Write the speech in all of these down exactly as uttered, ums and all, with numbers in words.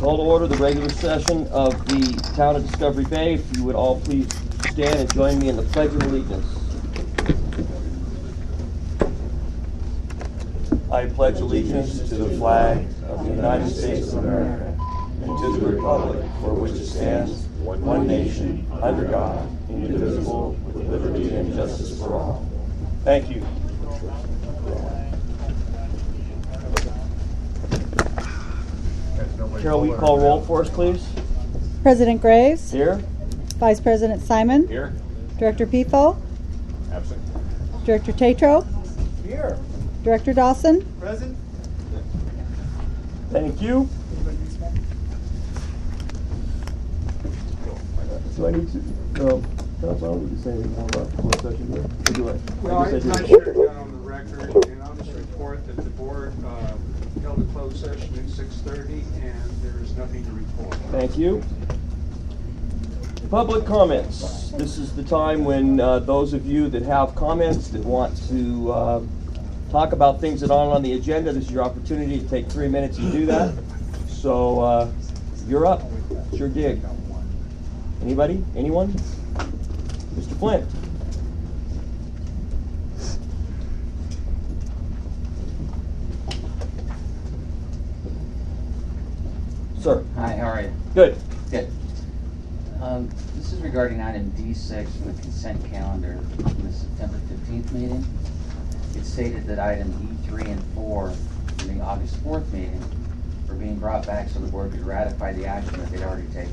Call to order the regular session of the Town of Discovery Bay. If you would all please stand and join me in the Pledge of Allegiance. I pledge allegiance to the flag of the United States of America and to the republic for which it stands, one nation, under God, indivisible, with liberty and justice for all. Thank you. Carol, will you call roll for us, please? President Graves. Here. Vice President Simon. Here. Director Pifo. Absent. Director Tatro. Here. Director Dawson. Present. Thank you. Do I need to, no, Council, I don't need to say anything more about the closed session here. Or do I? Well, I I guess I I do. shared that on the record, and I'll just report that the board uh, held a closed session at six thirty, and there is nothing to report. Thank you. Public comments. This is the time when uh, those of you that have comments that want to uh, talk about things that aren't on the agenda, this is your opportunity to take three minutes to do that. So uh, you're up. It's your gig. Anybody? Anyone? Mister Flint. Sir. Hi, how are you? Good. Good. Um, this is regarding item D six in the consent calendar from the September fifteenth meeting. It stated that item E three and four in the August fourth meeting were being brought back so the board could ratify the action that they'd already taken.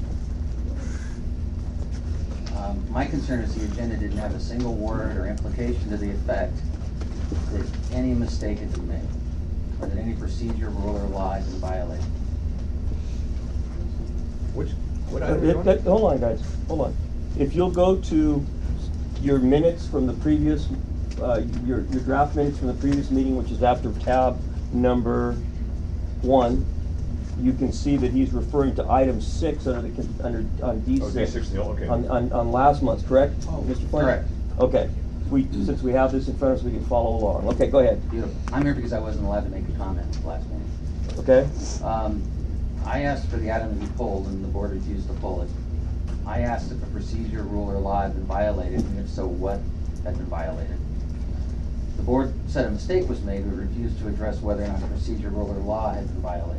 Um, my concern is the agenda didn't have a single word or implication to the effect that any mistake had been made, or that any procedure, rule, or law had been violated. Which, what Uh, item are you it- on? that- hold on, guys. Hold on. If you'll go to your minutes from the previous, uh, your your draft minutes from the previous meeting, which is after tab number one, you can see that he's referring to item six under the con- under on D Oh, six. D six, okay. On, on on last month's, correct, Mister Flynn? Correct. Okay. We since we have this in front of us, we can follow along. Okay, go ahead. Beautiful. I'm here because I wasn't allowed to make a comment at the last meeting. Okay. Um, I asked for the item to be pulled, and the board refused to pull it. I asked if a procedure, rule, or law had been violated, and if so, what had been violated. The board said a mistake was made, but refused to address whether or not a procedure, rule, or law had been violated.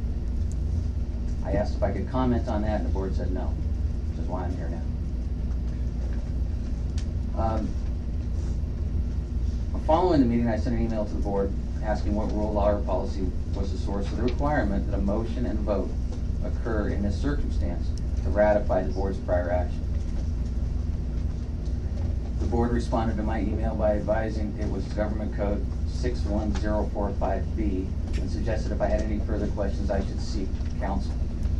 I asked if I could comment on that, and the board said no, which is why I'm here now. Um, Following the meeting, I sent an email to the board asking what rule, law, or policy was the source of the requirement that a motion and vote occur in this circumstance to ratify the board's prior action. The board responded to my email by advising it was Government Code six one zero four five B and suggested if I had any further questions, I should seek counsel.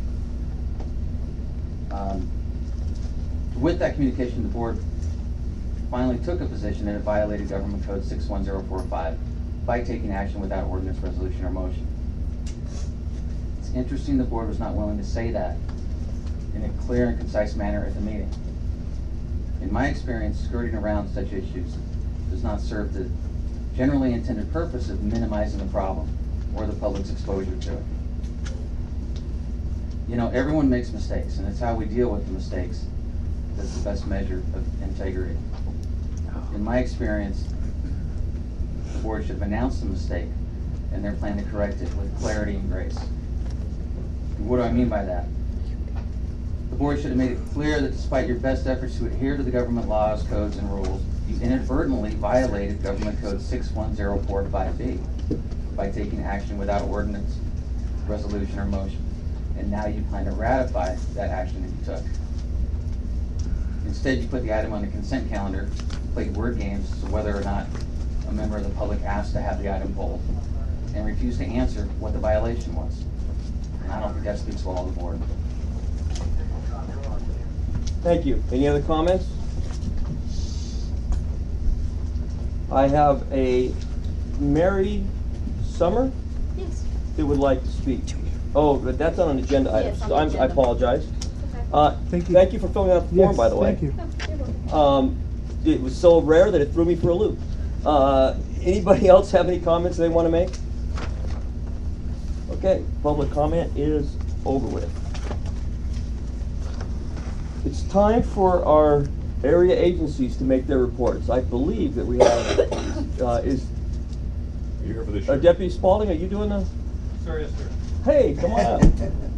Um, with that communication, the board finally took a position that it violated Government Code six one zero four five by taking action without ordinance, resolution, or motion. It's interesting the board was not willing to say that in a clear and concise manner at the meeting. In my experience, skirting around such issues does not serve the generally intended purpose of minimizing the problem or the public's exposure to it. You know, everyone makes mistakes, and it's how we deal with the mistakes that's the best measure of integrity. In my experience, the board should have announced the mistake and their plan to correct it with clarity and grace. And what do I mean by that? The board should have made it clear that despite your best efforts to adhere to the government laws, codes, and rules, you inadvertently violated Government Code six one zero four five B by taking action without ordinance, resolution, or motion. And now you plan to ratify that action that you took. Instead, you put the item on the consent calendar, played word games as to whether or not a member of the public asked to have the item pulled, and refused to answer what the violation was. And I don't think that speaks well of the board. Thank you. Any other comments? I have a Mary Summer Yes. that would like to speak. Oh, but that's on an agenda item. Yes, on So the I'm, I agenda. apologize. Okay. Uh, Thank you. Thank you for filling out the form, by the way. Thank you. Oh, you're welcome. Um, it was so rare that it threw me for a loop. Uh, anybody else have any comments they want to make? Okay, public comment is over with. It's time for our area agencies to make their reports. I believe that we have, uh, is, Are you here for this uh, year? Deputy Spaulding, are you doing the? Sir, yes, sir. Hey, come on up.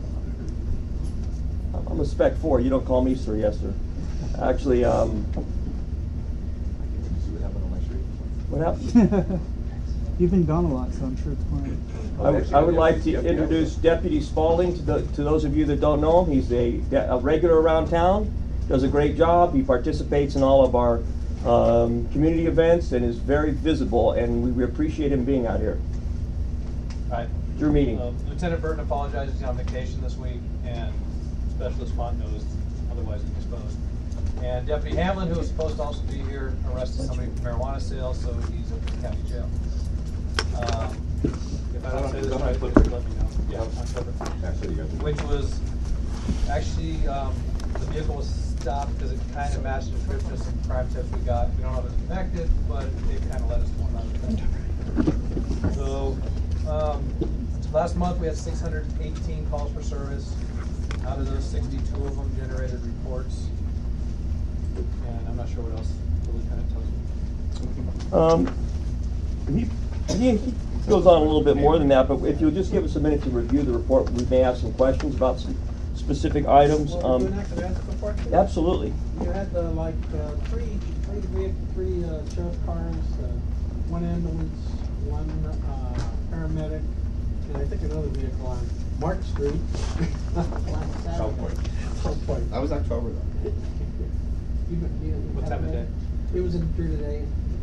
I'm a spec four, you don't call me sir, yes sir. Actually, um, See what happened on my street? what happened? You've been gone a lot, so I'm sure it's fine. I would, I would like to introduce Deputy Spaulding to the, to those of you that don't know him. He's a, a regular around town, does a great job. He participates in all of our, um, community events and is very visible, and we, we appreciate him being out here. Hi. Your meeting. Uh, Lieutenant Burton apologizes, he's on vacation this week, and Specialist Fontenot is otherwise indisposed. And Deputy Hamlin, who was supposed to also be here, arrested somebody for marijuana sales, so he's at the county jail. Um, If I don't say this right, please let me know. Yeah, on Clipper. That's what you got to do. Which was, actually, um, the vehicle was stopped because it kind of matched the description of some crime tips we got. We don't know if it's connected, but it kind of led us to one other thing. So, um, last month we had six hundred eighteen calls for service. Out of those, sixty-two of them generated reports. And I'm not sure what else the lieutenant tells you. Um, he, he, he goes on a little bit more than that, but if you'll just give us a minute to review the report, we may have some questions about some specific items. Well, Um, we're not gonna ask a question? absolutely. You had uh, like uh, three, three, vehi- three uh, sheriff cars, uh, one ambulance, one uh, paramedic, and I think another vehicle on Mark Street. last Saturday. South Point. South Point. That was October though. You, you What had time of that? day? It was in through today.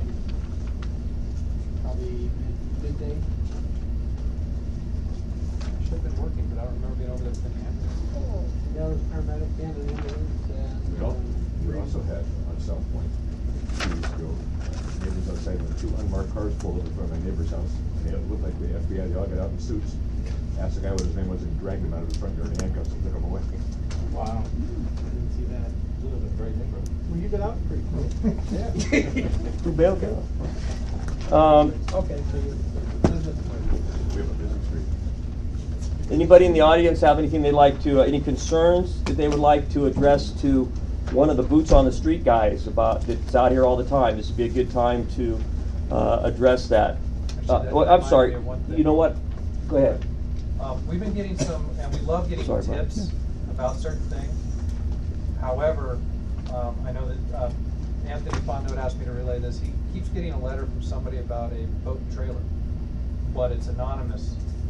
Probably mid- midday. Should have been working, but I don't remember being over there with the ambulance. Yeah, there was a paramedic and an ambulance and. We al- we uh, also had on South Point, two weeks ago, neighbors outside when two unmarked cars pulled up in front of my neighbor's house. And they looked like the F B I, they all got out in suits. Asked the guy what his name was and dragged him out of the front yard in handcuffs and took him away. Wow. Didn't see that. A little bit very different. Well, you got out pretty quick. Yeah. Who bailed out? Um, Okay, so you. We have a busy street. Anybody in the audience have anything they'd like to, uh, any concerns that they would like to address to one of the boots on the street guys about, that's out here all the time? This would be a good time to uh, address that. Uh, Actually, that well, I'm reminds sorry, me of one thing. you know what? Go ahead. Um, we've been getting some, and we love getting Sorry, Brian. tips about certain things. However, um, I know that, uh, Anthony Fontenot asked me to relay this. He keeps getting a letter from somebody about a boat and trailer, but it's anonymous.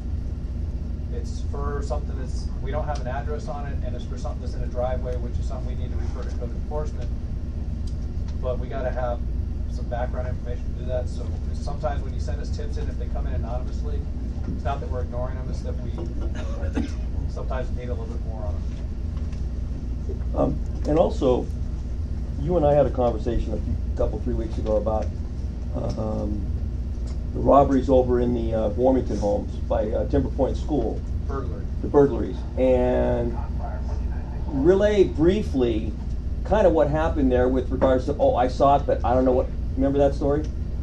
It's for something that's, we don't have an address on it, and it's for something that's in a driveway, which is something we need to refer to code enforcement. But we gotta have some background information to do that, so sometimes when you send us tips in, if they come in anonymously, it's not that we're ignoring them, it's that we sometimes need a little bit more on them. Um, and also, you and I had a conversation a few, couple, three weeks ago about uh, um, the robberies over in the uh, Warmington homes by uh, Timber Point School, Burglary. the burglaries, and relay briefly kind of what happened there with regards to, oh, I saw it, but I don't know what, remember that story?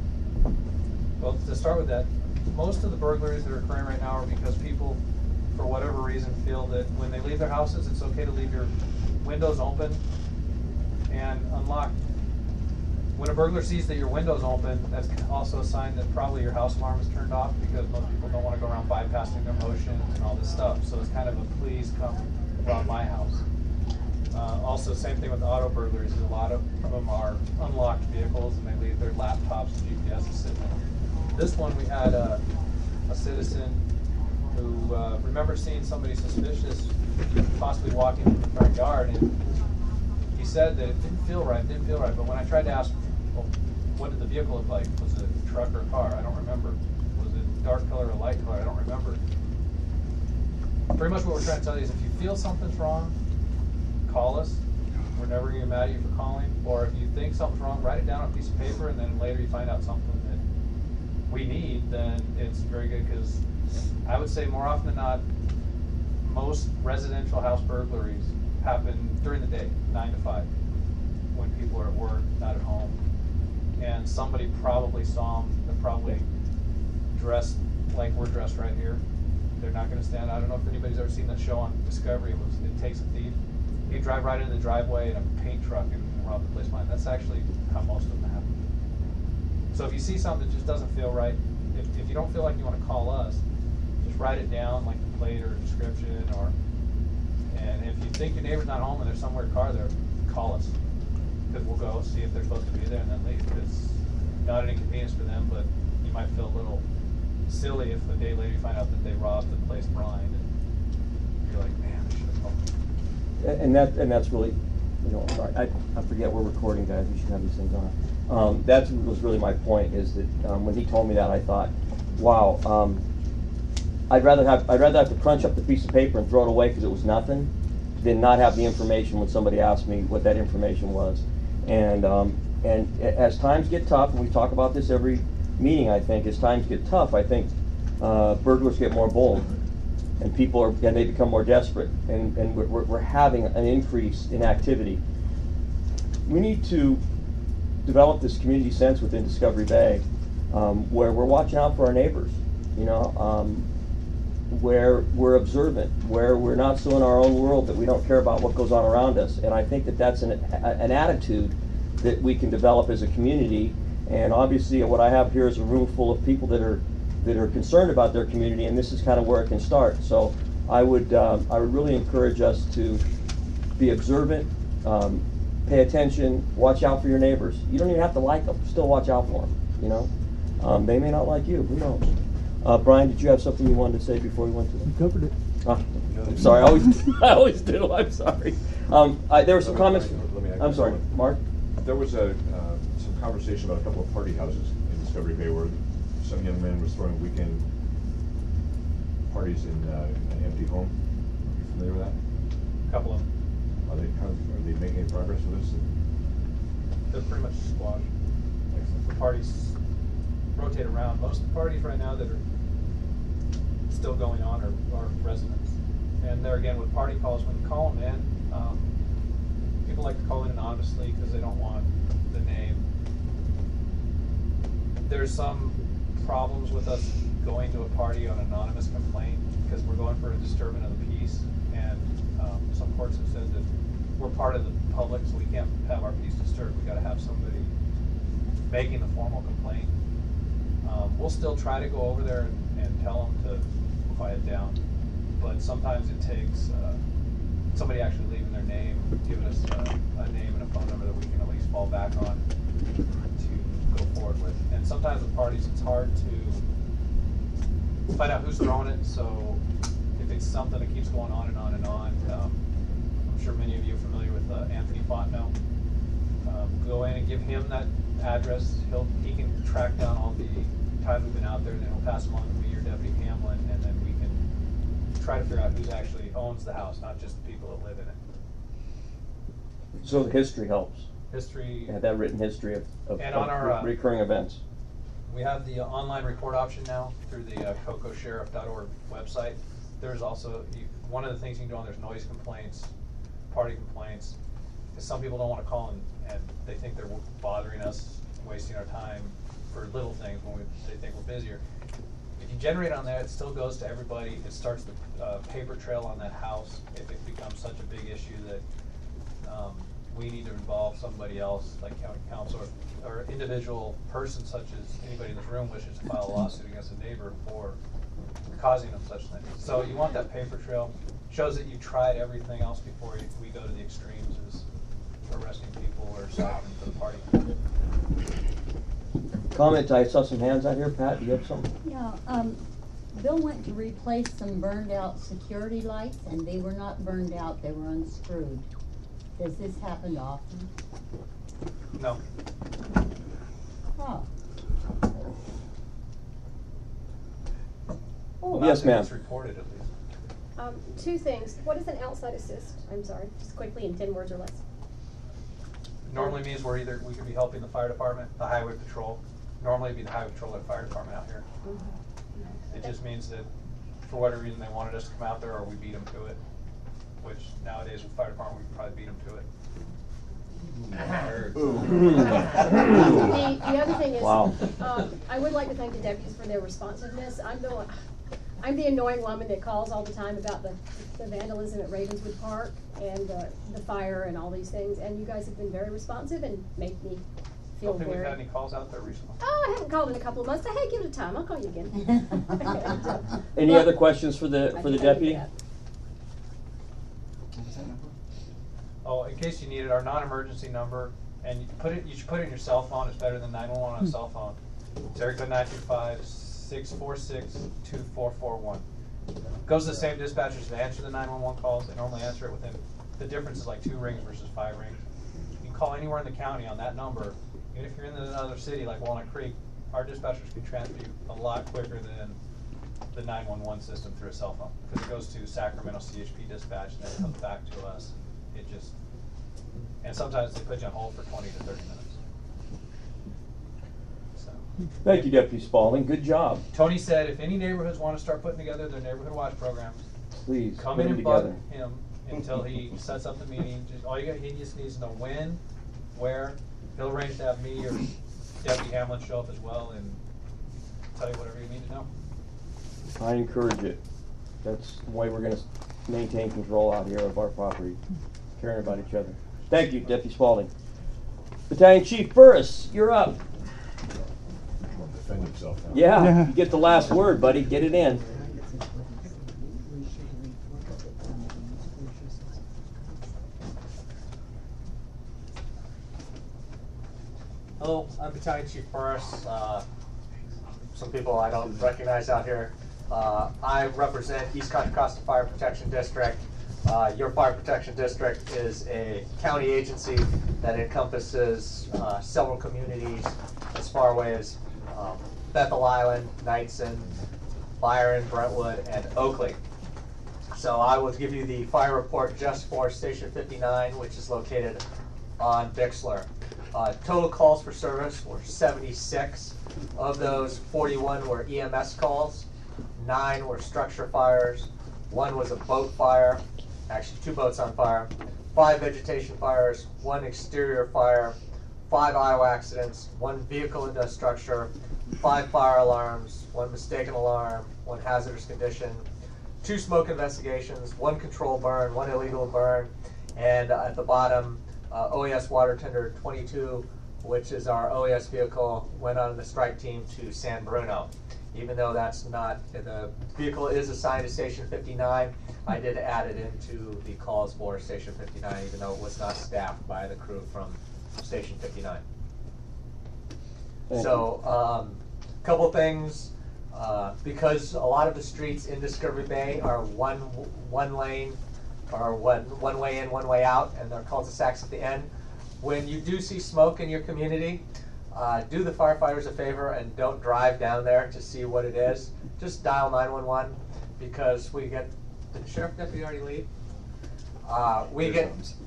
Well, to start with that, most of the burglaries that are occurring right now are because people, for whatever reason, feel that when they leave their houses, it's okay to leave your windows open and unlocked. When a burglar sees that your window's open, that's also a sign that probably your house alarm is turned off, because most people don't want to go around bypassing their motions and all this stuff. So it's kind of a please come around my house. Uh, also, same thing with auto burglaries. A lot of them are unlocked vehicles and they leave their laptops and G P S sitting there. This one, we had a, a citizen who uh, remembered seeing somebody suspicious possibly walking in the front yard, and he said that it didn't feel right, it didn't feel right. But when I tried to ask, well, what did the vehicle look like? Was it a truck or a car? I don't remember. Was it dark color or light color? I don't remember. Pretty much what we're trying to tell you is if you feel something's wrong, call us. We're never going to get mad at you for calling. Or if you think something's wrong, write it down on a piece of paper, and then later you find out something that we need, then it's very good, because I would say more often than not, most residential house burglaries happen during the day, nine to five, when people are at work, not at home. And somebody probably saw them, they're probably dressed like we're dressed right here. they're not gonna stand. I don't know if anybody's ever seen that show on Discovery. It was It Takes a Thief. You drive right into the driveway in a paint truck and rob the place behind. That's actually how most of them happen. So if you see something that just doesn't feel right, if, if you don't feel like you want to call us, just write it down, like the plate or description, or and if you think your neighbor's not home and there's somewhere a car there, call us, because we'll go see if they're supposed to be there and then leave. It's not an inconvenience for them, but you might feel a little silly if a day later you find out that they robbed the place blind, and you're like, man, I should have called. And that, and that's really, you know, I'm sorry, I, I forget we're recording, guys, we should have these things on. Um, that was really my point, is that, um, when he told me that, I thought, wow, um, I'd rather have, I'd rather have to crunch up the piece of paper and throw it away because it was nothing, than not have the information when somebody asked me what that information was. And, um, and a- as times get tough, and we talk about this every meeting, I think, as times get tough, I think, uh, burglars get more bold. And people are, and they become more desperate, and, and we're, we're, we're having an increase in activity. We need to develop this community sense within Discovery Bay, um, where we're watching out for our neighbors, you know, um, where we're observant, where we're not so in our own world that we don't care about what goes on around us. And I think that that's an, an attitude that we can develop as a community. And obviously what I have here is a room full of people that are that are concerned about their community, and this is kind of where it can start. So I would um, I would really encourage us to be observant, um, pay attention, watch out for your neighbors. You don't even have to like them, still watch out for them, you know. Um, they may not like you, who knows. Uh, Brian, did you have something you wanted to say before we went to You them? covered it. Ah, I'm sorry, I always, I always do, I'm sorry. Um, I, there were some Let me- comments, let me add I'm sorry, something. Mark? There was a, uh, some conversation about a couple of party houses in Discovery Bay where some young man was throwing weekend parties in uh, an empty home. Are you familiar with that? Couple of them. Are they, kind of- are they making any progress with this? They're pretty much squashed. The parties rotate around. Most of the parties right now that are still going on are, are residents. And there again, with party calls, when you call them in, um, people like to call in anonymously because they don't want the name. There's some problems with us going to a party on anonymous complaint because we're going for a disturbance of the peace, and um, some courts have said that we're part of the public, so we can't have our peace disturbed. We got to have somebody making the formal complaint. Um, we'll still try to go over there and, and tell them to quiet down, but sometimes it takes uh, somebody actually leaving their name, giving us uh, a name and a phone number that we can at least fall back on to go forward with. And sometimes with parties, it's hard to find out who's throwing it. So if it's something that keeps going on and on and on, um, I'm sure many of you are familiar with uh, Anthony Fontenot. Um, go in and give him that address. He'll he can track down all the times we've been out there, and then he'll pass them on to me or Deputy Hamlin, and then we can try to figure out who actually owns the house, not just the people that live in it. So the history helps. History. Yeah, that written history of, of, And of on our, uh, recurring events. We have the uh, online report option now through the uh, coco sheriff dot org website. There's also, you, one of the things you can do on there's noise complaints, party complaints, because some people don't want to call and, and they think they're bothering us, wasting our time for little things when we, they think we're busier. If you generate on there, it still goes to everybody. It starts the uh, paper trail on that house if it becomes such a big issue that um, we need to involve somebody else, like county council or, or individual person such as anybody in this room wishes to file a lawsuit against a neighbor for causing them such things. So you want that paper trail. Shows that you tried everything else before you, we go to the extremes as arresting people or stopping for the party. Comment, I saw some hands out here. Pat, do you have something? Yeah, um, Bill went to replace some burned out security lights and they were not burned out, they were unscrewed. Does this happen often? No. Oh. Well, Yes, not that ma'am. it's reported at least. Um, two things. What is an outside assist? I'm sorry, just quickly in ten words or less. Normally means we're either, we could be helping the fire department, the highway patrol. Normally it'd be the highway patrol or the fire department out here. Mm-hmm. It just means that for whatever reason they wanted us to come out there or we beat them to it, which nowadays with fire department, we could probably beat them to it. The, the other thing is, Wow. um, I would like to thank the deputies for their responsiveness. I know I'm the annoying woman that calls all the time about the, the vandalism at Ravenswood Park and the, the fire and all these things, and you guys have been very responsive and make me feel Don't think we've very. had any calls out there recently. Oh, I haven't called in a couple of months, but hey, give it a time, I'll call you again. Any But other questions for the, I for the think I can do deputy? that. Oh, in case you need it, our non-emergency number, and you put it, you should put it in your cell phone, it's better than nine one one on a cell phone. It's area code nine two five, six four six, two four four one. Goes to the same dispatchers that answer the nine one one calls, they normally answer it within, the difference is like two rings versus five rings. You can call anywhere in the county on that number, even if you're in another city like Walnut Creek, our dispatchers can transfer you a lot quicker than the nine one one system through a cell phone, because it goes to Sacramento C H P dispatch and then it comes back to us. It just, and sometimes they put you on hold for twenty to thirty minutes. So. Thank you, Deputy Spaulding. Good job. Tony said if any neighborhoods want to start putting together their neighborhood watch programs, Please, come put in them and bug together. him until he sets up the meeting. Just, all you got, he just needs to know when, where. He'll arrange to have me or Deputy Hamlin show up as well and tell you whatever you need to know. I encourage it. That's the way we're gonna s- maintain control out here of our property, caring about each other. Thank you, Deputy Spaulding. Battalion Chief Burris, you're up. He'll defend himself now. Yeah, Yeah. you get the last word, buddy. Get it in. Hello, I'm Battalion Chief Burris. Uh, some people I don't recognize out here. Uh, I represent East Contra Costa Fire Protection District. Uh, your fire protection district is a county agency that encompasses uh, several communities as far away as um, Bethel Island, Knightson, Byron, Brentwood, and Oakley. So I will give you the fire report just for Station fifty-nine, which is located on Bixler. Uh, total calls for service were seventy-six. Of those, forty-one were E M S calls, nine were structure fires, one was a boat fire, actually two boats on fire, five vegetation fires, one exterior fire, five I O accidents, one vehicle into a structure, five fire alarms, one mistaken alarm, one hazardous condition, two smoke investigations, one control burn, one illegal burn, and uh, at the bottom, uh, O E S water tender twenty-two, which is our O E S vehicle, went on the strike team to San Bruno. Even though that's not, the vehicle is assigned to Station fifty-nine, I did add it into the calls for Station fifty-nine, even though it was not staffed by the crew from Station fifty-nine. Thank So, um, couple things, uh, because a lot of the streets in Discovery Bay are one one lane, or one one way in, one way out, and they're cul-de-sacs at the end. When you do see smoke in your community, uh, do the firefighters a favor and don't drive down there to see what it is. Just dial nine one one, because we get, did the sheriff deputy already leave? Uh, we get,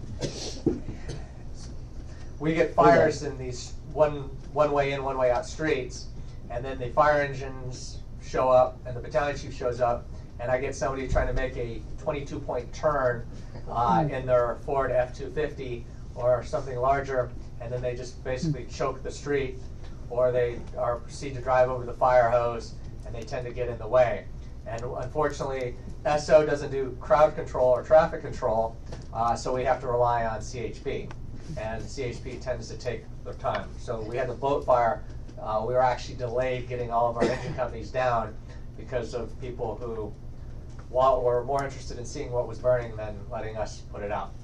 we get fires in these one one way in, one way out streets, and then the fire engines show up and the battalion chief shows up, and I get somebody trying to make a twenty-two point turn uh, in their Ford F two fifty or something larger, and then they just basically choke the street, or they are proceed to drive over the fire hose, and they tend to get in the way. And unfortunately, S O doesn't do crowd control or traffic control, uh, so we have to rely on C H P. And C H P tends to take their time. So we had the boat fire. Uh, we were actually delayed getting all of our engine companies down because of people who while were more interested in seeing what was burning than letting us put it out.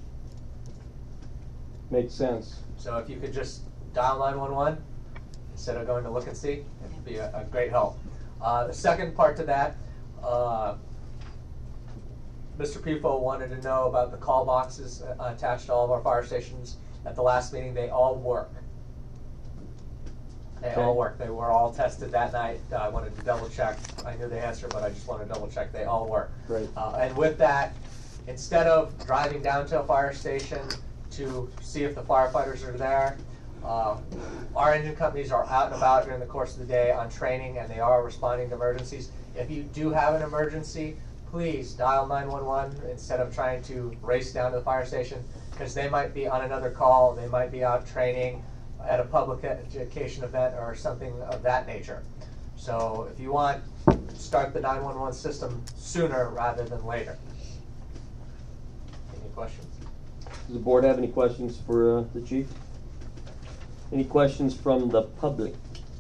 Makes sense. So if you could just dial nine one one instead of going to look and see, it'd be a, a great help. Uh, the second part to that, uh, Mister Pifo wanted to know about the call boxes uh, attached to all of our fire stations. At the last meeting, they all work. They Okay. all work. They were all tested that night. Uh, I wanted to double check. I knew the answer, but I just wanted to double check. They all work. Great. Uh, and with that, instead of driving down to a fire station to see if the firefighters are there, uh, our engine companies are out and about during the course of the day on training, and they are responding to emergencies. If you do have an emergency, please dial nine one one instead of trying to race down to the fire station, because they might be on another call, they might be out training at a public education event or something of that nature. So if you want, start the nine one one system sooner rather than later. Any questions? Does the board have any questions for uh, the chief? Any questions from the public?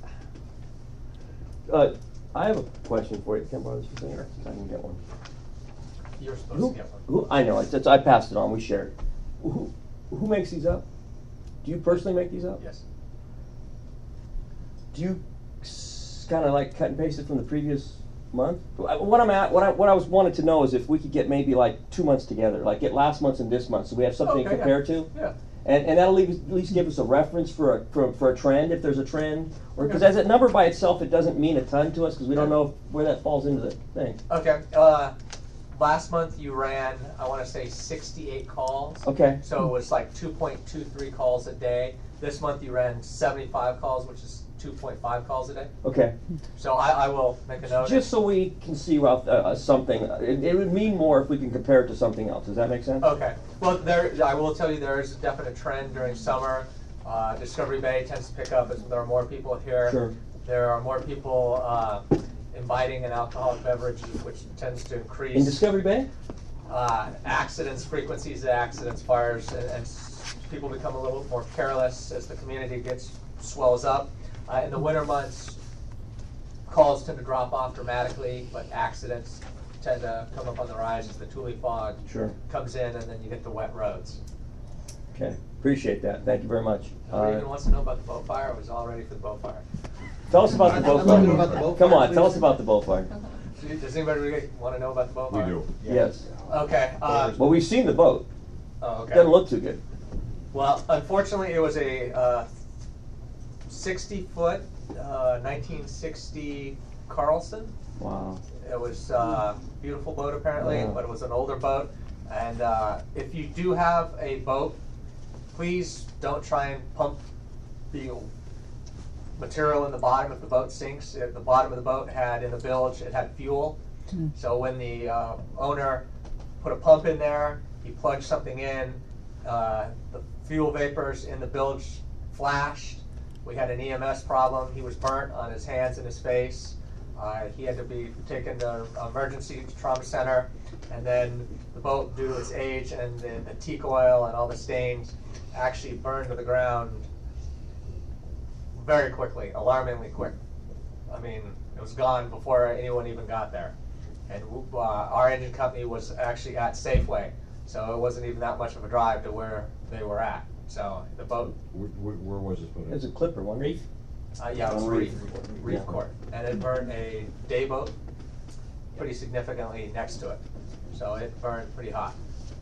Uh, I have a question for you. Can I borrow this for a second? I can get one. You're supposed Who, to get one. who, I know, it's, it's, I passed it on, we shared. Who, who makes these up? Do you personally make these up? Yes. Do you kind of like cut and paste it from the previous month? What I'm at, what I, what I was wanted to know is if we could get maybe like two months together, like get last month's and this month, so we have something Okay, to compare yeah. to. Yeah. And, and that'll leave, at least give us a reference for a for, for a trend, if there's a trend, or because Okay. as a number by itself, it doesn't mean a ton to us because we don't know where that falls into the thing. Okay. Uh, last month you ran, I want to say, sixty-eight calls. Okay. So it was like two point two three calls a day. This month you ran seventy-five calls, which is two point five calls a day. Okay. So I, I will make a note. Just so we can see Ralph, uh, uh, something, it, it would mean more if we can compare it to something else. Does that make sense? Okay. Well, there, I will tell you there is a definite trend during summer. Uh, Discovery Bay tends to pick up as there are more people here. Sure. There are more people uh, inviting an alcoholic beverage, which tends to increase. In Discovery Bay? Uh, accidents, frequencies of accidents, fires, and, and s- people become a little more careless as the community gets swells up. Uh, in the winter months, calls tend to drop off dramatically, but accidents tend to come up on the rise as the Thule fog Sure. comes in, and then you get the wet roads. Okay. Appreciate that. Thank you very much. Nobody Uh, even wants to know about the boat fire. I was all ready for the boat fire. Tell us about the I'd boat love to know fire. about the boat Come fire, on, tell please. us about the boat fire. Does anybody really want to know about the boat We fire? do. Yes. Okay. Uh, Well, we've seen the boat. oh, okay. Doesn't look too good. Well, unfortunately, it was a uh, sixty foot, uh, nineteen sixty Carlson. Wow. It was a beautiful boat apparently, Yeah. but it was an older boat. And uh, if you do have a boat, please don't try and pump the material in the bottom if the boat sinks. If the bottom of the boat had, in the bilge, it had fuel. So when the uh, owner put a pump in there, he plugged something in, uh, the fuel vapors in the bilge flashed. We had an E M S problem. He was burnt on his hands and his face. Uh, he had to be taken to emergency trauma center, and then the boat, due to its age and the, the teak oil and all the stains, actually burned to the ground very quickly, alarmingly quick. I mean, it was gone before anyone even got there. And uh, our engine company was actually at Safeway, so it wasn't even that much of a drive to where they were at. So the boat, Where, where, where was this put in? It's a clipper, wasn't it? uh, yeah, it was On Reef, Reef. Reef Yeah. Court, and it burned a day boat pretty significantly next to it. So it burned pretty hot.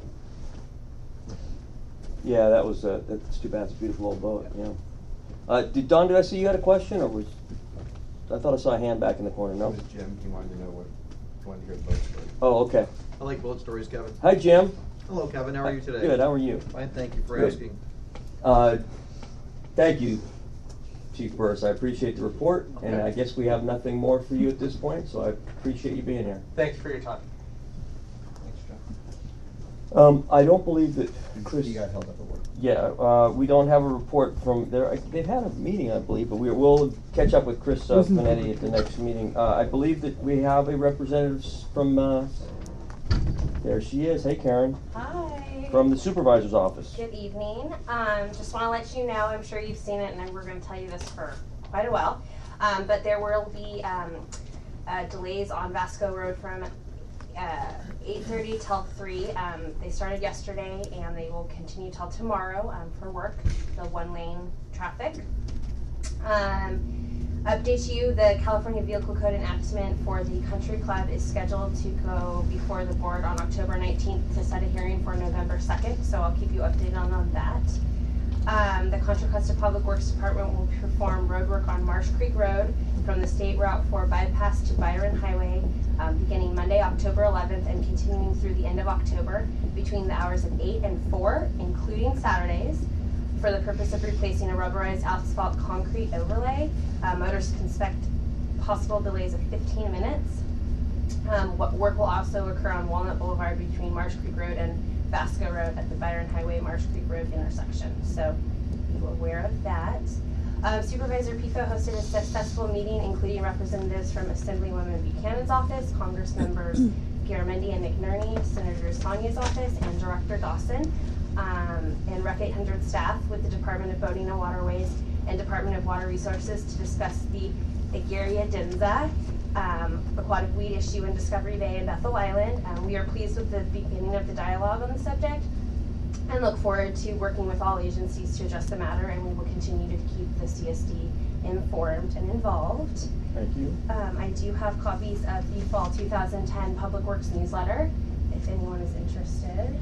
Yeah, that was, uh, that's too bad. It's a beautiful old boat, yeah. Uh, did, Don, did I see you had a question, or was, I thought I saw a hand back in the corner, no? It was Jim, he wanted to know what, he wanted to hear the boat story. Oh, okay. I like boat stories, Kevin. Hi, Jim. Hello, Kevin, how are you today? Good, how are you? Fine, thank you for Good. asking. Uh, thank you, Chief Burris. I appreciate the report, and Okay. I guess we have nothing more for you at this point, so I appreciate you being here. Thank you for your time. Thanks, John. Um, I don't believe that Chris. You got held up at work. Yeah, uh, we don't have a report from there. I- They've had a meeting, I believe, but we will catch up with Chris uh, Wasn't Finetti there- at the next meeting. Uh, I believe that we have a representative from, uh, there she is. Hey, Karen. Hi. From the supervisor's office. Good evening. Um, just want to let you know, I'm sure you've seen it, and we're going to tell you this for quite a while, um, but there will be um, uh, delays on Vasco Road from uh, eight thirty till three. Um, they started yesterday, and they will continue till tomorrow um, for work, the one-lane traffic. Um, Update to you, the California Vehicle Code enactment for the Country Club is scheduled to go before the board on October nineteenth to set a hearing for November second, so I'll keep you updated on, on that. Um, the Contra Costa Public Works Department will perform road work on Marsh Creek Road from the State Route four bypass to Byron Highway um, beginning Monday, October eleventh and continuing through the end of October between the hours of eight and four, including Saturdays, for the purpose of replacing a rubberized asphalt concrete overlay. Uh, motorists can expect possible delays of fifteen minutes. Um, what work will also occur on Walnut Boulevard between Marsh Creek Road and Vasco Road at the Byron Highway Marsh Creek Road intersection. So be aware of that. Um, Supervisor Pifo hosted a successful meeting, including representatives from Assemblywoman Buchanan's office, Congress members Garamendi and McNerney, Senator Sonia's office, and Director Dawson, um, and Rec eight hundred staff with the Department of Boating and Waterways and Department of Water Resources to discuss the Aegeria denza um, aquatic weed issue in Discovery Bay and Bethel Island. Um, we are pleased with the beginning of the dialogue on the subject and look forward to working with all agencies to address the matter, and we will continue to keep the C S D informed and involved. Thank you. Um, I do have copies of the fall two thousand ten Public Works newsletter, if anyone is interested.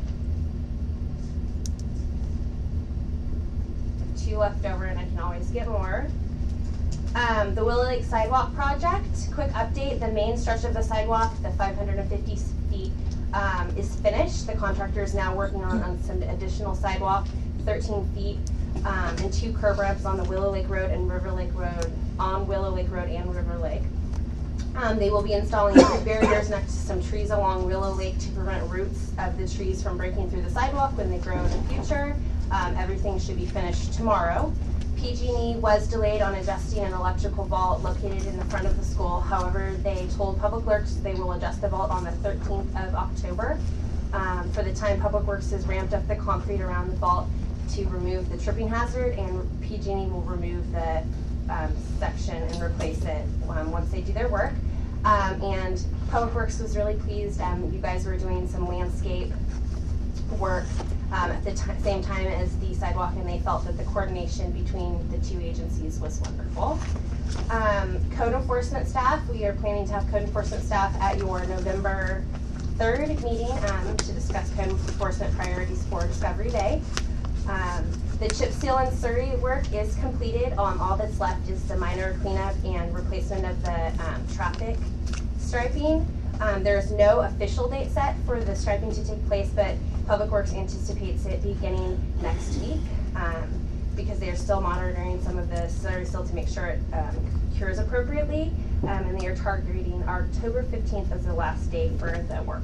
Two left over, and I can always get more. Um, the Willow Lake Sidewalk Project, quick update, the main stretch of the sidewalk, the five hundred fifty feet, um, is finished. The contractor is now working on, on some additional sidewalk, thirteen feet, um, and two curb ramps on the Willow Lake Road and River Lake Road, on Willow Lake Road and River Lake. Um, they will be installing tree barriers next to some trees along Willow Lake to prevent roots of the trees from breaking through the sidewalk when they grow in the future. Um, everything should be finished tomorrow. P G and E was delayed on adjusting an electrical vault located in the front of the school. However, they told Public Works they will adjust the vault on the thirteenth of October. Um, for the time, Public Works has ramped up the concrete around the vault to remove the tripping hazard, and P G and E will remove the um, section and replace it um, once they do their work. Um, and Public Works was really pleased. Um, you guys were doing some landscape work um, at the t same time as the sidewalk, and they felt that the coordination between the two agencies was wonderful. Um, code enforcement staff, we are planning to have code enforcement staff at your November third meeting um, to discuss code enforcement priorities for Discovery Bay. Um, the chip seal and Surrey work is completed. Um, all that's left is the minor cleanup and replacement of the um, traffic striping. Um, there's no official date set for the striping to take place, but Public Works anticipates it beginning next week um, because they are still monitoring some of the slurry still to make sure it um, cures appropriately, um, and they are targeting October fifteenth as the last day for the work.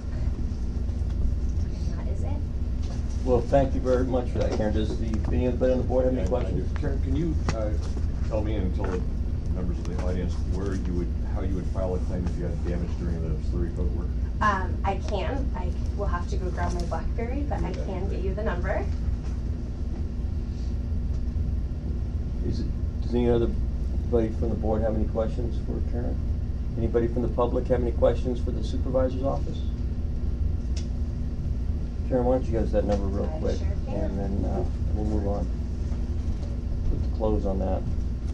And that is it. Well, thank you very much for that, Karen. Does the, anybody on the board have any Yeah, I do. questions? Karen, can you uh, tell me and tell the members of the audience where you would, how you would file a claim if you had damage during the slurry coat work? Um, I can. I will have to go grab my BlackBerry, but I can get you the number. Is it, does any other, anybody from the board have any questions for Karen? Anybody from the public have any questions for the supervisor's office? Karen, why don't you give us that number real I quick, sure can. and then uh, we'll move on. Put the close on that.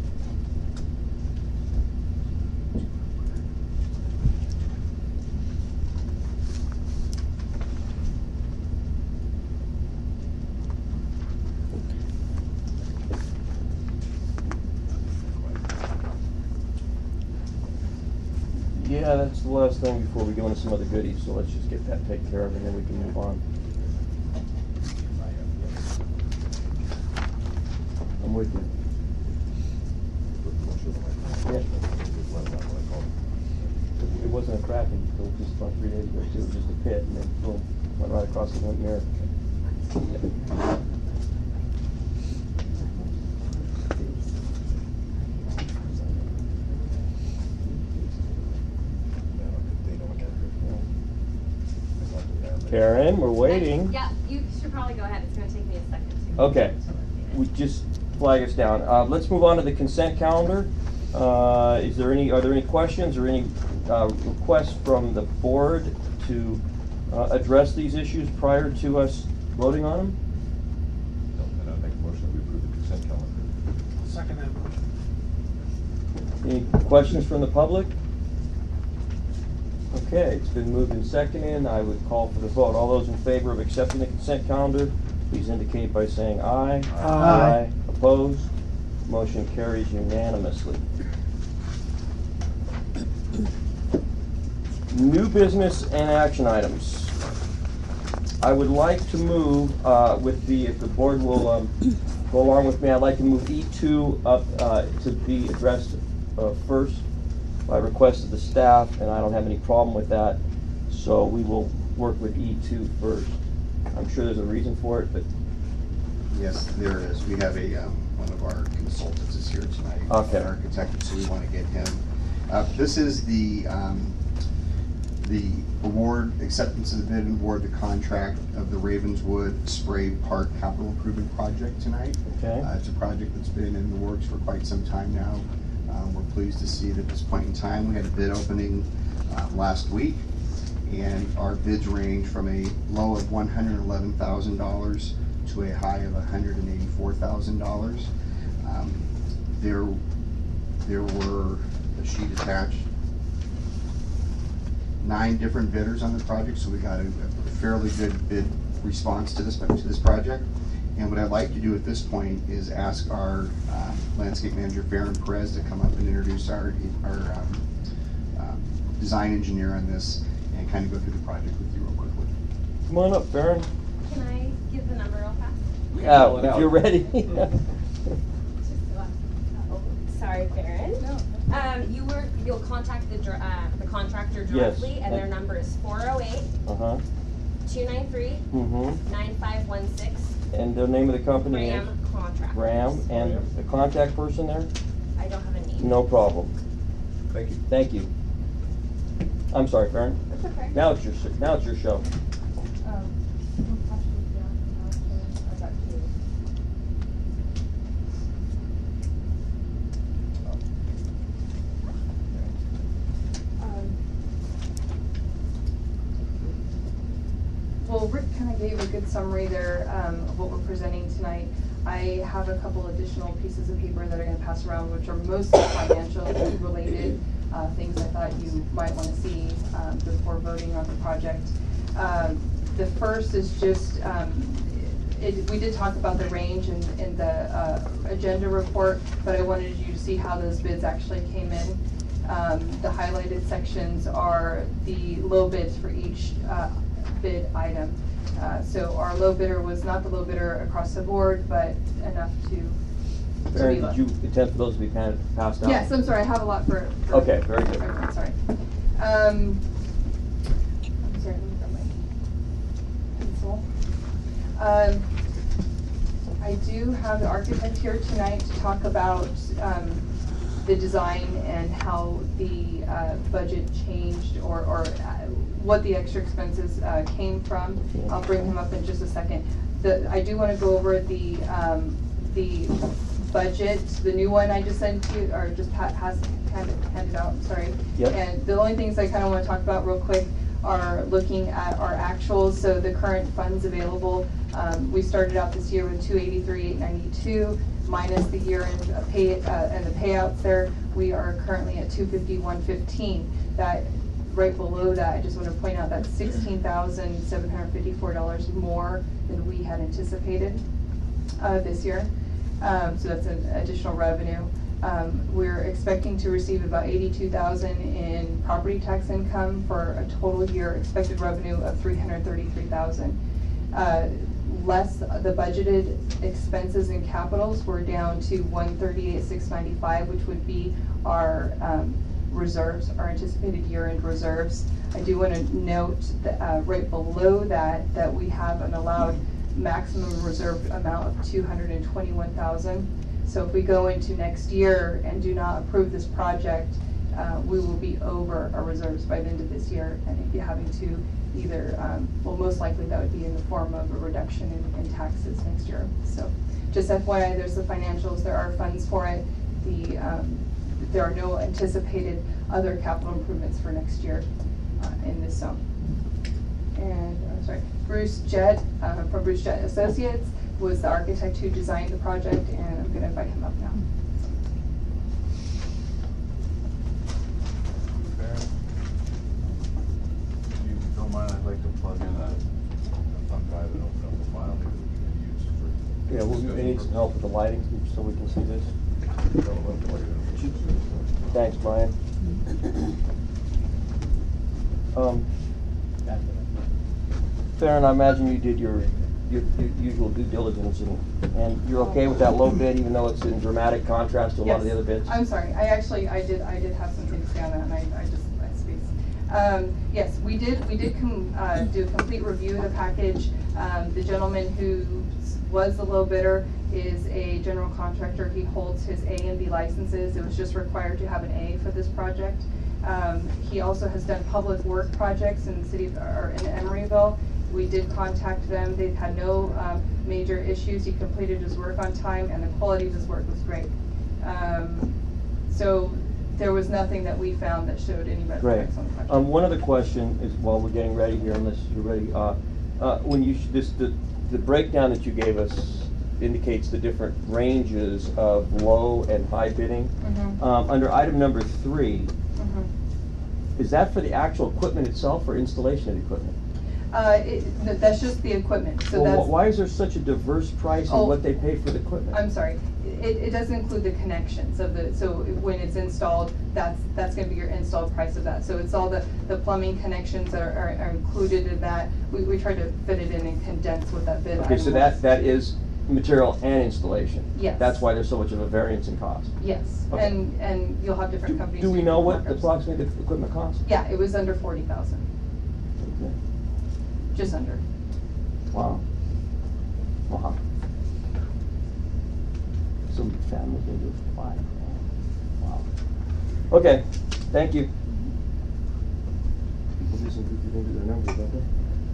Yeah, that's the last thing before we go into some other goodies, so let's just get that taken care of and then we can move on. I'm with you. Yeah. It wasn't a crack until just about three days ago, too. It was just a pit and then boom, went right across the front mirror. Yeah. Karen, we're waiting. Yeah, you should probably go ahead. It's going to take me a second. to- Okay, we just flag us down. Uh, let's move on to the consent calendar. Uh, is there any, are there any questions or any uh, requests from the board to uh, address these issues prior to us voting on them? And I'd make a motion that we approve the consent calendar. Second that motion. Any questions from the public? Okay, it's been moved and seconded. I would call for the vote. All those in favor of accepting the consent calendar, please indicate by saying aye. Aye. Opposed? Motion carries unanimously. New business and action items. I would like to move uh, with the, if the board will um, go along with me, I'd like to move E two up uh, to be addressed uh, first by request of the staff, and I don't have any problem with that. So we will work with E two first. I'm sure there's a reason for it, but Yes, there is. We have a, um, one of our consultants is here tonight. Okay. An architect, so we want to get him. Uh, This is the, um, the award, acceptance of the bid and award the contract of the Ravenswood Spray Park Capital Improvement Project tonight. Okay. Uh, It's a project that's been in the works for quite some time now. Um, We're pleased to see that at this point in time, we had a bid opening uh, last week, and our bids range from a low of one hundred eleven thousand dollars to a high of one hundred eighty-four thousand dollars. Um, There, there were, a sheet attached, nine different bidders on the project, so we got a a fairly good bid response to this, to this project. And what I'd like to do at this point is ask our um, landscape manager, Farron Perez, to come up and introduce our, our um, um, design engineer on this and kind of go through the project with you real quickly. Come on up, Farron. Can I give the number real fast? Yeah, if you're ready. Oh, sorry, Farron. Um, you were, you'll contact the, dr- uh, the contractor Yes. directly, and their number is four oh eight, Uh-huh. two nine three, Mm-hmm. nine five one six. And the name of the company is? Ram Contractors. Ram, and the contact person there? I don't have a name. No problem. Thank you. Thank you. I'm sorry, Farron. That's okay. Now it's your, s- now it's your show. Um, I got two. Um, Well, Rick kind of gave a good summary there um, of what we're presenting tonight. I have a couple additional pieces of paper that are going to pass around, which are mostly financial related, uh, things I thought you might want to see um, before voting on the project. Um, the first is just, um, it, we did talk about the range in, in the uh, agenda report, but I wanted you to see how those bids actually came in. Um, the highlighted sections are the low bids for each uh, bid item. Uh, so our low bidder was not the low bidder across the board, but enough to, to Farron, be low. did you intend for those to be kind of passed out? Yes, I'm sorry, I have a lot for. for Okay, very good. everyone, sorry. Um, I'm sorry, let me grab my pencil. Um, I do have the architect here tonight to talk about um, the design and how the uh, budget changed, or, or uh, what the extra expenses uh, came from. I'll bring him up in just a second. The, I do want to go over the um, the budget, the new one I just sent you, or just pa- pass, handed, handed out, sorry. Yep. And the only things I kind of want to talk about real quick are looking at our actuals, so the current funds available. Um, we started out this year with two eighty-three, eight ninety-two, minus the year-end uh, pay uh, and the payouts there. We are currently at two fifty, one fifteen. That right below that, I just want to point out that sixteen thousand seven hundred fifty-four dollars more than we had anticipated uh, this year. Um, so that's an additional revenue. Um, we're expecting to receive about eighty-two thousand dollars in property tax income for a total year expected revenue of three hundred thirty-three thousand dollars. Uh, less the budgeted expenses and capitals, we're down to one thirty-eight, six ninety-five, which would be our um, reserves, our anticipated year-end reserves. I do want to note that uh, right below that, that we have an allowed maximum reserve amount of two hundred twenty-one thousand dollars. So if we go into next year and do not approve this project, uh, we will be over our reserves by the end of this year, and be having to either, um, well, most likely that would be in the form of a reduction in, in taxes next year. So just F Y I, there's the financials, there are funds for it. The um, there are no anticipated other capital improvements for next year uh, in this zone. And I'm sorry, Bruce Jett uh, from Bruce Jett Associates was the architect who designed the project, and I'm going to invite him up now. If you don't mind, I'd like to plug in a, a thumb drive and open up a file that we can use for. Yeah, we'll, we need some help with the lighting so we can see this. Thanks, Brian. Um, Farron, I imagine you did your, your, your usual due diligence, and, and you're okay with that low bid, even though it's in dramatic contrast to a lot of the other bids? I'm sorry, I actually, I did, I did have some things down, and I, I just, I spaced. Um, yes, we did, we did com, uh, do a complete review of the package. Um, the gentleman who was the low bidder is a general contractor. He holds his A and B licenses. It was just required to have an A for this project. Um, he also has done public work projects in the city of, or in Emeryville. We did contact them. They've had no um, major issues. He completed his work on time, and the quality of his work was great. Um, so there was nothing that we found that showed any red Right. flags on the project. Um, one other question is, while we're getting ready here, unless you're ready, uh, uh, when you, sh- this, the, the breakdown that you gave us indicates the different ranges of low and high bidding. Mhm. Um, under item number three, Mhm. is that for the actual equipment itself or installation of the equipment? Uh, it, th- that's just the equipment, so Well, that's. wh- why is there such a diverse price Oh. in what they pay for the equipment? I'm sorry, it, it doesn't include the connections of the, so when it's installed, that's, that's gonna be your installed price of that. So it's all the, the plumbing connections that are, are, are included in that. We, we try to fit it in and condense what that bid Okay, item so was. that, that is material and installation? Yes. That's why there's so much of a variance in cost? Yes, Okay. and, and you'll have different companies. Do we do know what different markups. approximately the equipment costs? Yeah, it was under forty thousand, Okay. just under. Wow. Wow. Some families may do five. Wow. Okay, thank you. People do some goofy things with their numbers, don't they?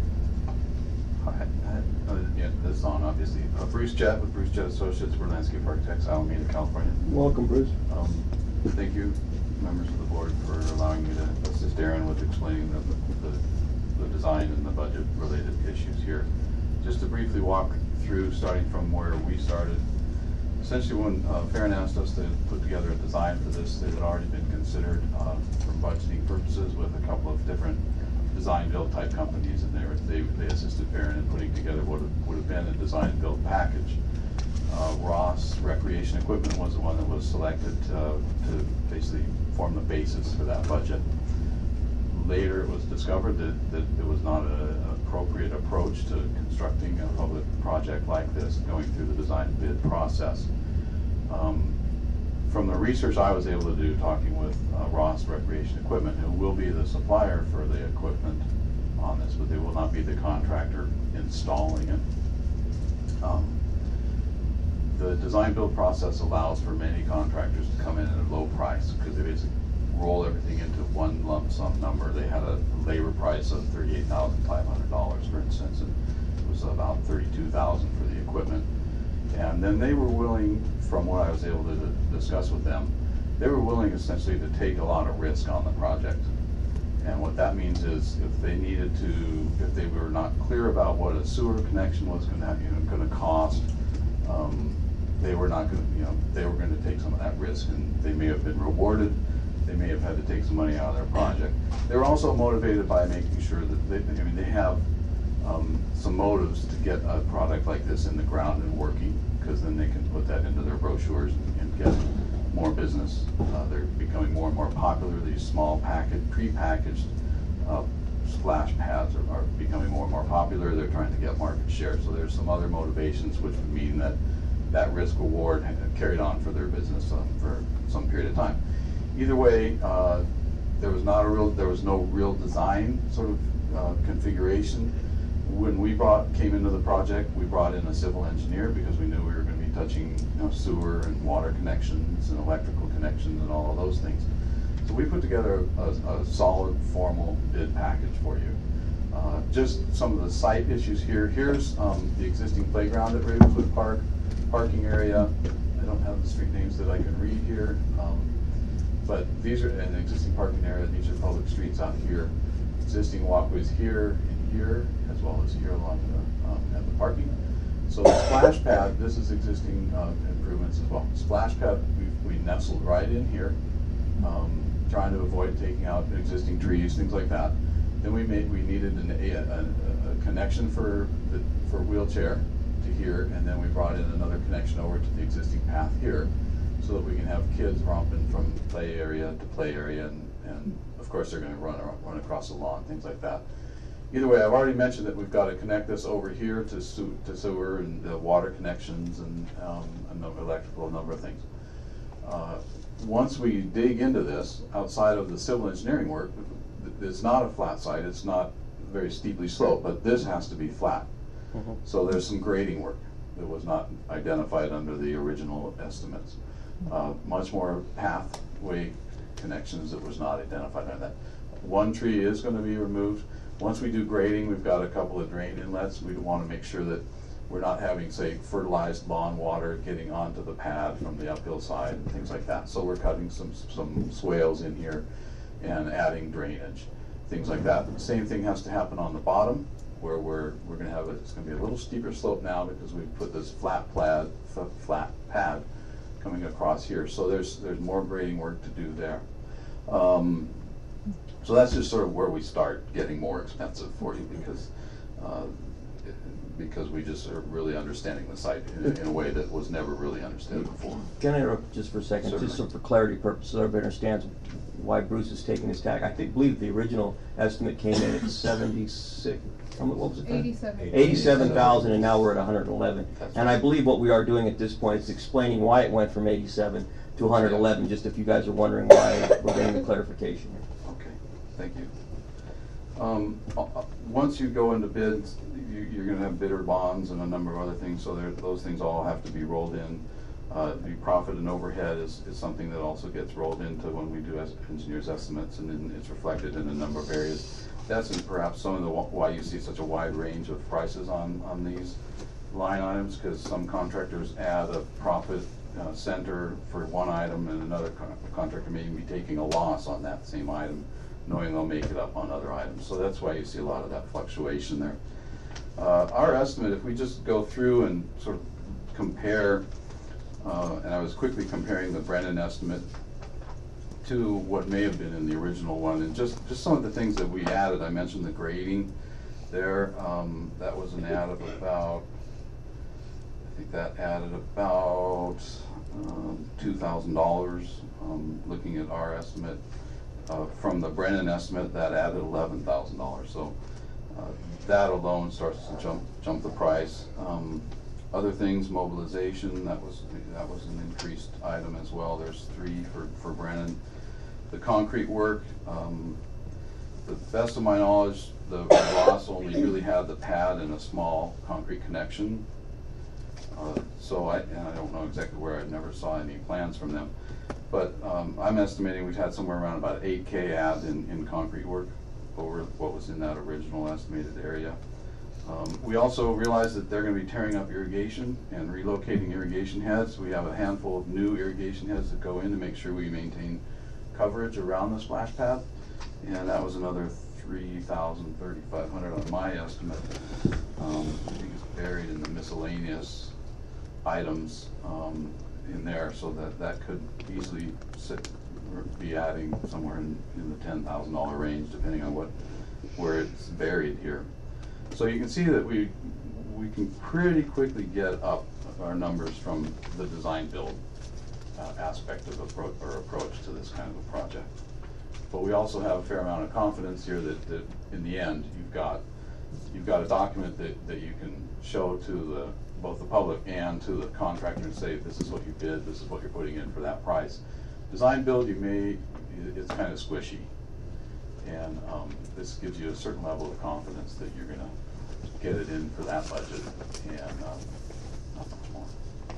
Hi, uh, uh, yeah, this is on, obviously. Uh, Bruce Jett with Bruce Jett Associates, we're landscape architects, Alameda, California. Welcome, Bruce. Um, thank you, members of the board, for allowing me to assist Aaron with explaining the, the, the design and the budget-related issues here. Just to briefly walk through, starting from where we started. Essentially, when uh, Farron asked us to put together a design for this, it had already been considered uh, for budgeting purposes with a couple of different design build type companies, and they were, they, they assisted Farron in putting together what would have been a design build package. Uh, Ross Recreation Equipment was the one that was selected uh, to basically form the basis for that budget. Later, it was discovered that, that it was not a, an appropriate approach to constructing a public project like this, going through the design bid process. Um, from the research I was able to do, talking with uh, Ross Recreation Equipment, who will be the supplier for the equipment on this, but they will not be the contractor installing it. Um, the design build process allows for many contractors to come in at a low price because they basically roll everything into one lump sum number. They had a labor price of thirty-eight thousand five hundred dollars, for instance, and it was about thirty-two thousand dollars for the equipment. And then they were willing, from what I was able to discuss with them, they were willing essentially to take a lot of risk on the project. And what that means is if they needed to, if they were not clear about what a sewer connection was going to have, you know, going to cost, um, they were not going to, you know, they were going to take some of that risk, and they may have been rewarded. They may have had to take some money out of their project. They were also motivated by making sure that they, I mean, they have um, some motives to get a product like this in the ground and working, because then they can put that into their brochures and, and get more business. Uh, they're becoming more and more popular. These small packet, pre-packaged uh, splash pads are, are becoming more and more popular. They're trying to get market share. So there's some other motivations, which would mean that that risk reward carried on for their business um, for some period of time. Either way, uh, there was not a real, there was no real design sort of uh, configuration. When we brought, came into the project, we brought in a civil engineer because we knew we were going to be touching, you know, sewer and water connections and electrical connections and all of those things. So we put together a, a solid, formal bid package for you. Uh, just some of the site issues here. Here's um, the existing playground at Ravenswood Park, parking area. I don't have the street names that I can read here. Um, But these are an existing parking area. These are public streets out here. Existing walkways here and here, as well as here along the, um, at the parking. So the splash pad, this is existing uh, improvements as well. Splash pad, we, we nestled right in here, um, trying to avoid taking out existing trees, things like that. Then we made, we needed an, a, a, a connection for the for wheelchair to here, and then we brought in another connection over to the existing path here, so that we can have kids romping from play area to play area, and, and of course they're going to run run across the lawn, things like that. Either way, I've already mentioned that we've got to connect this over here to, su to sewer and the water connections and um, a number, electrical, a number of things. Uh, once we dig into this, outside of the civil engineering work, it's not a flat site, it's not very steeply sloped, but this has to be flat. Mm-hmm. So there's some grading work. that was not identified under the original estimates. Uh, much more pathway connections that was not identified on that. One tree is going to be removed. Once we do grading, we've got a couple of drain inlets. We want to make sure that we're not having, say, fertilized lawn water getting onto the pad from the uphill side and things like that. So we're cutting some some swales in here and adding drainage, things like that. The same thing has to happen on the bottom, where we're we're going to have a, it's going to be a little steeper slope now because we've put this flat pad flat pad coming across here. So there's there's more grading work to do there. Um, so that's just sort of where we start getting more expensive for you, because uh, because we just are really understanding the site in, in a way that was never really understood before. Can I interrupt just for a second? Certainly. Just so for clarity purposes, so everybody understands why Bruce is taking this tack. I think, believe the original estimate came in at seventy-six, how much- what was it? Eighty-seven. Eighty-seven thousand, and now we're at one hundred eleven. And I believe what we are doing at this point is explaining why it went from eighty-seven to one hundred eleven, just if you guys are wondering why we're getting the clarification here. Okay, thank you. Um, uh, uh, once you go into bids, you, you're going to have bidder bonds and a number of other things, so there, those things all have to be rolled in. Uh, the profit and overhead is, is something that also gets rolled into when we do as engineers' estimates, and then it's reflected in a number of areas. That's in perhaps some of the why you see such a wide range of prices on, on these line items, because some contractors add a profit uh, center for one item, and another con contractor may be taking a loss on that same item, knowing they'll make it up on other items. So that's why you see a lot of that fluctuation there. Uh, our estimate, if we just go through and sort of compare, uh, and I was quickly comparing the Brennan estimate to what may have been in the original one, and just, just some of the things that we added. I mentioned the grading there. Um, that was an add of about, I think that added about um, two thousand dollars. Um, looking at our estimate, uh, from the Brennan estimate, that added eleven thousand dollars. So uh, that alone starts to jump jump the price. Um, other things, mobilization, that was that was an increased item as well. There's three for, for Brennan. The concrete work, um, the best of my knowledge, the Ross only really had the pad and a small concrete connection. Uh, so I, and I don't know exactly where, I never saw any plans from them. But um, I'm estimating we've had somewhere around about eight K add in, in concrete work over what was in that original estimated area. Um, we also realized that they're going to be tearing up irrigation and relocating irrigation heads. We have a handful of new irrigation heads that go in to make sure we maintain coverage around the splash pad, and that was another three thousand, thirty-five hundred on my estimate. Um, I think it's buried in the miscellaneous items um, in there, so that that could easily sit, be adding somewhere in, in the ten thousand dollar range, depending on what where it's buried here. So you can see that we we can pretty quickly get up our numbers from the design build uh, aspect of appro or approach to this kind of a project. But we also have a fair amount of confidence here that, that in the end you've got you've got a document that, that you can show to the both the public and to the contractor and say, this is what you bid, this is what you're putting in for that price. Design build, you may, it's kind of squishy. And um, this gives you a certain level of confidence that you're going to get it in for that budget and um, not much more.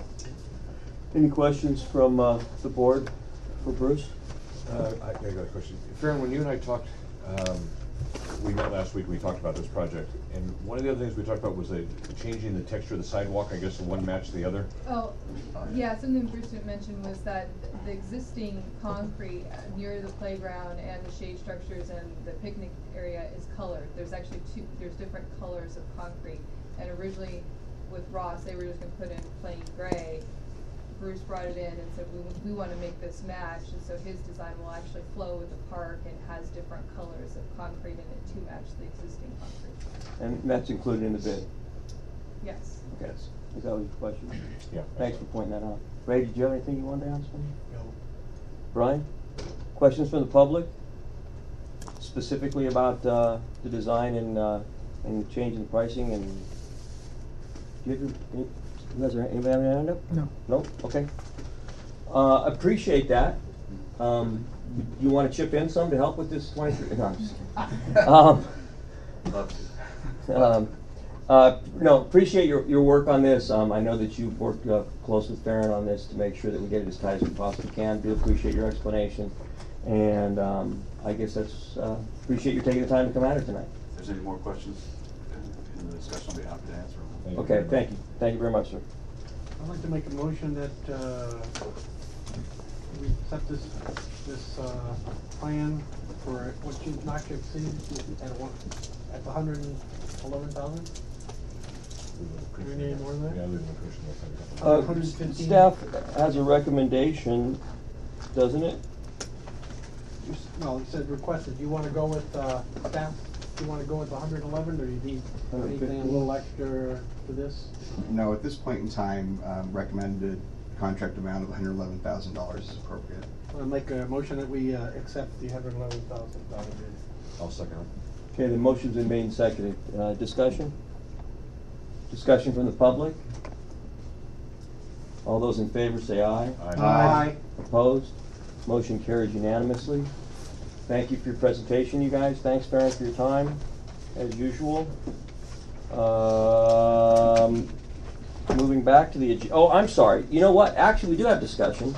Any questions from uh, the board for Bruce? Uh, I, I got a question. Farron, when you and I talked, um, we met last week, we talked about this project, and one of the other things we talked about was the changing the texture of the sidewalk. I guess the one matched the other. Oh, yeah, something Bruce had mentioned was that the existing concrete near the playground and the shade structures and the picnic area is colored. There's actually two, there's different colors of concrete. And originally with Ross, they were just gonna put in plain gray. Bruce brought it in and said, we, we want to make this match, and so his design will actually flow with the park and has different colors of concrete in it to match the existing concrete. And that's included in the bid? Yes. Okay. Is that was your question? Yeah. Thanks for pointing that out. Ray, did you have anything you wanted to ask me? No. Brian? Questions from the public? Specifically about uh, the design and uh, and changing the pricing and do you have any, you guys are, anybody have any hand up? No. No? Okay. Uh, appreciate that. Um, you want to chip in some to help with this twenty-three? No, I'm just kidding. um, Love to. um, Uh, no, appreciate your, your work on this. Um, I know that you've worked uh, close with Farron on this to make sure that we get it as tight as we possibly can. Do appreciate your explanation. And um, I guess that's, uh, appreciate you taking the time to come out here tonight. If there's any more questions in the discussion, I'll be happy to answer them. Okay, thank you. Thank you very much, sir. I'd like to make a motion that, uh, we accept this, this, uh, plan for what you not to exceed at one, at the hundred and eleven thousand? Do we need more than that? Yeah, leave the cushion, that's Uh, one hundred fifteen. Staff has a recommendation, doesn't it? You s- No, it said requested. Do you wanna go with, uh, staff? Do you wanna go with the hundred and eleven, or do you need anything a little extra to this? No, at this point in time, um, recommended contract amount of one hundred eleven thousand dollars is appropriate. I'll make a motion that we, uh, accept the hundred and eleven thousand dollar bid. I'll second it. Okay, the motion's been made and seconded. Uh, discussion? Discussion from the public? All those in favor say aye. Aye. Aye. Opposed? Motion carries unanimously. Thank you for your presentation, you guys. Thanks, Farron, for your time, as usual. Um, moving back to the, ag- oh, I'm sorry. You know what? Actually, we do have discussion.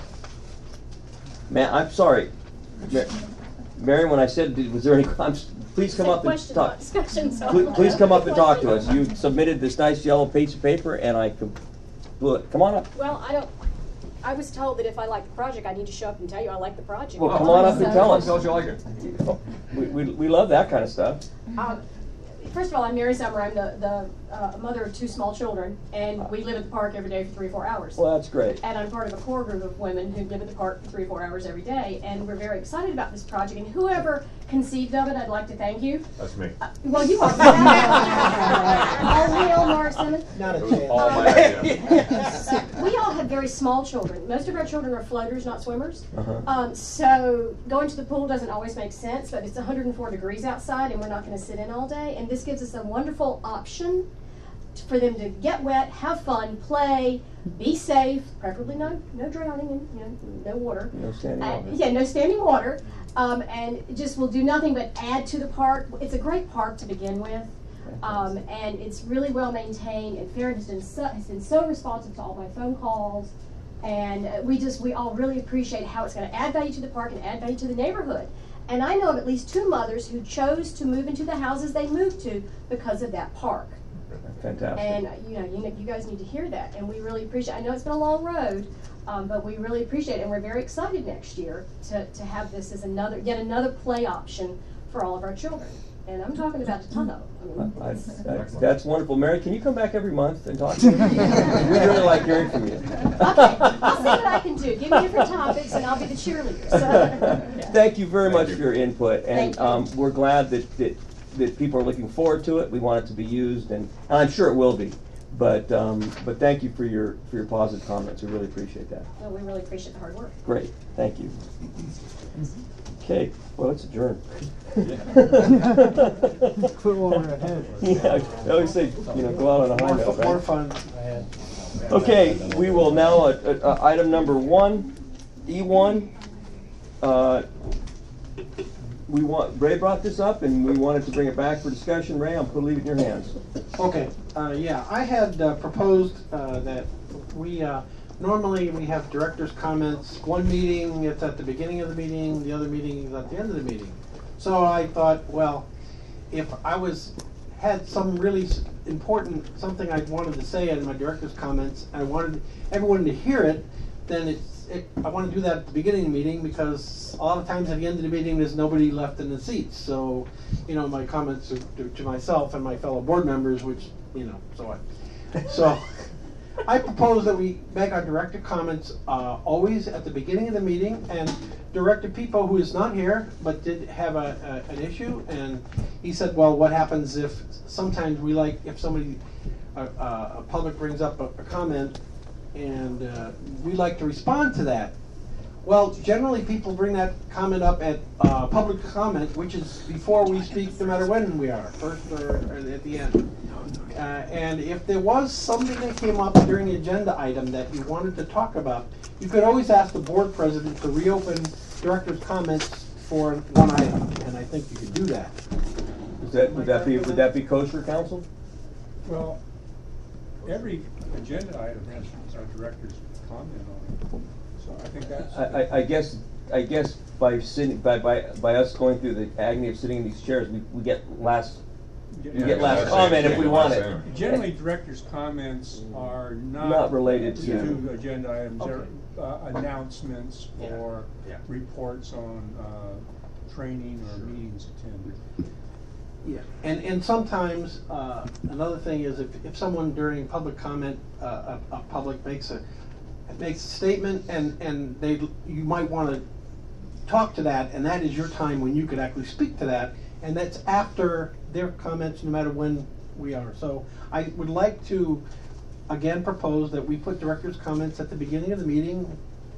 Man, I'm sorry. Mar- Marion, when I said, did- was there any, I'm s- please come Same up and question, talk. not discussion, so- Please, please come up and talk to us. Question. You submitted this nice yellow piece of paper, and I com- blew it. Come on up. Well, I don't, I was told that if I like the project, I need to show up and tell you I like the project. Well, come on up and tell us. Tell us you like it. We, we, we love that kind of stuff. Um, First of all, I'm Mary Summer. I'm the, the uh, mother of two small children, and we live at the park every day for three or four hours. Well, that's great. And I'm part of a core group of women who live at the park for three or four hours every day, and we're very excited about this project. And whoever conceived of it, I'd like to thank you. That's me. Uh, well, you are. Oh, Neil, Mark Simmons. Not a It was chance. all my idea. We all have very small children. Most of our children are floaters, not swimmers. Uh-huh. Um, so going to the pool doesn't always make sense, but it's one hundred four degrees outside and we're not going to sit in all day. And this gives us a wonderful option t- for them to get wet, have fun, play, be safe, preferably no no drowning and you know, no water. No standing Uh, water. yeah, no standing water. Um, and it just will do nothing but add to the park. It's a great park to begin with. Um, and it's really well maintained, and Farron has been so, has been so responsive to all my phone calls, and uh, we just we all really appreciate how it's going to add value to the park and add value to the neighborhood. And I know of at least two mothers who chose to move into the houses they moved to because of that park. Fantastic. And uh, you know, you know, you guys need to hear that, and we really appreciate. I know it's been a long road, um, but we really appreciate it, and we're very excited next year to to have this as another yet another play option for all of our children. And I'm talking about a ton of them. I I- mean, I- That's wonderful. Mary, can you come back every month and talk to me? We really like hearing from you. Okay, I'll see what I can do. Give me different topics, and I'll be the cheerleader. So, yeah. Thank you very Thank much you. for your input, and Thank you. um, we're glad that, that that people are looking forward to it. We want it to be used, and, and I'm sure it will be. But um, but thank you for your for your positive comments. We really appreciate that. Well, we really appreciate the hard work. Great, thank you. Okay, well, it's adjourned. Quit while we're ahead. Yeah, I always say, you know, go out on a high More, note, fu- more right? fun ahead. Okay, we will now, uh, uh, item number one, E one. Uh, we want, Ray brought this up and we wanted to bring it back for discussion. Ray, I'm gonna leave it in your hands. Okay, uh, yeah, I had uh, proposed uh, that we, uh, normally we have director's comments. One meeting, it's at the beginning of the meeting, the other meeting is at the end of the meeting. So I thought, well, if I was, had some really s- important, something I wanted to say in my director's comments, and I wanted everyone to hear it, then it's, it, I want to do that at the beginning of the meeting, because a lot of times at the end of the meeting, there's nobody left in the seats. So, you know, my comments are to, to myself and my fellow board members, which, you know, so what. So, I propose that we make our director comments uh, always at the beginning of the meeting, and Director Pipo, who is not here, but did have a, a, an issue, and he said, well, what happens if, sometimes we like, if somebody, a, a, a public brings up a, a comment, and uh, we like to respond to that. Well, generally people bring that comment up at uh, public comment, which is before we speak, no matter when we are, first or, or at the end. Uh, and if there was something that came up during the agenda item that you wanted to talk about, you could always ask the board president to reopen director's comments for one item, and I think you could do that. Is that, would that be, would that be kosher, council? Well, every agenda item has our director's comment on it, so I think that's. I, I, I guess, I guess by sitting, by, by, by us going through the agony of sitting in these chairs, we, we get last, we Yeah, get last yeah, comment yeah, if we yeah, want yeah. it. Generally, director's comments are not. Not related to- To agenda items, Okay. they're uh, announcements Yeah, or yeah. reports on, uh, training or meetings attended. Yeah, and, and sometimes, uh, another thing is if, if someone during public comment, uh, a, a public makes a, makes a statement and, and they, you might wanna talk to that, and that is your time when you could actually speak to that, and that's after their comments, no matter when we are. So I would like to, again, propose that we put director's comments at the beginning of the meeting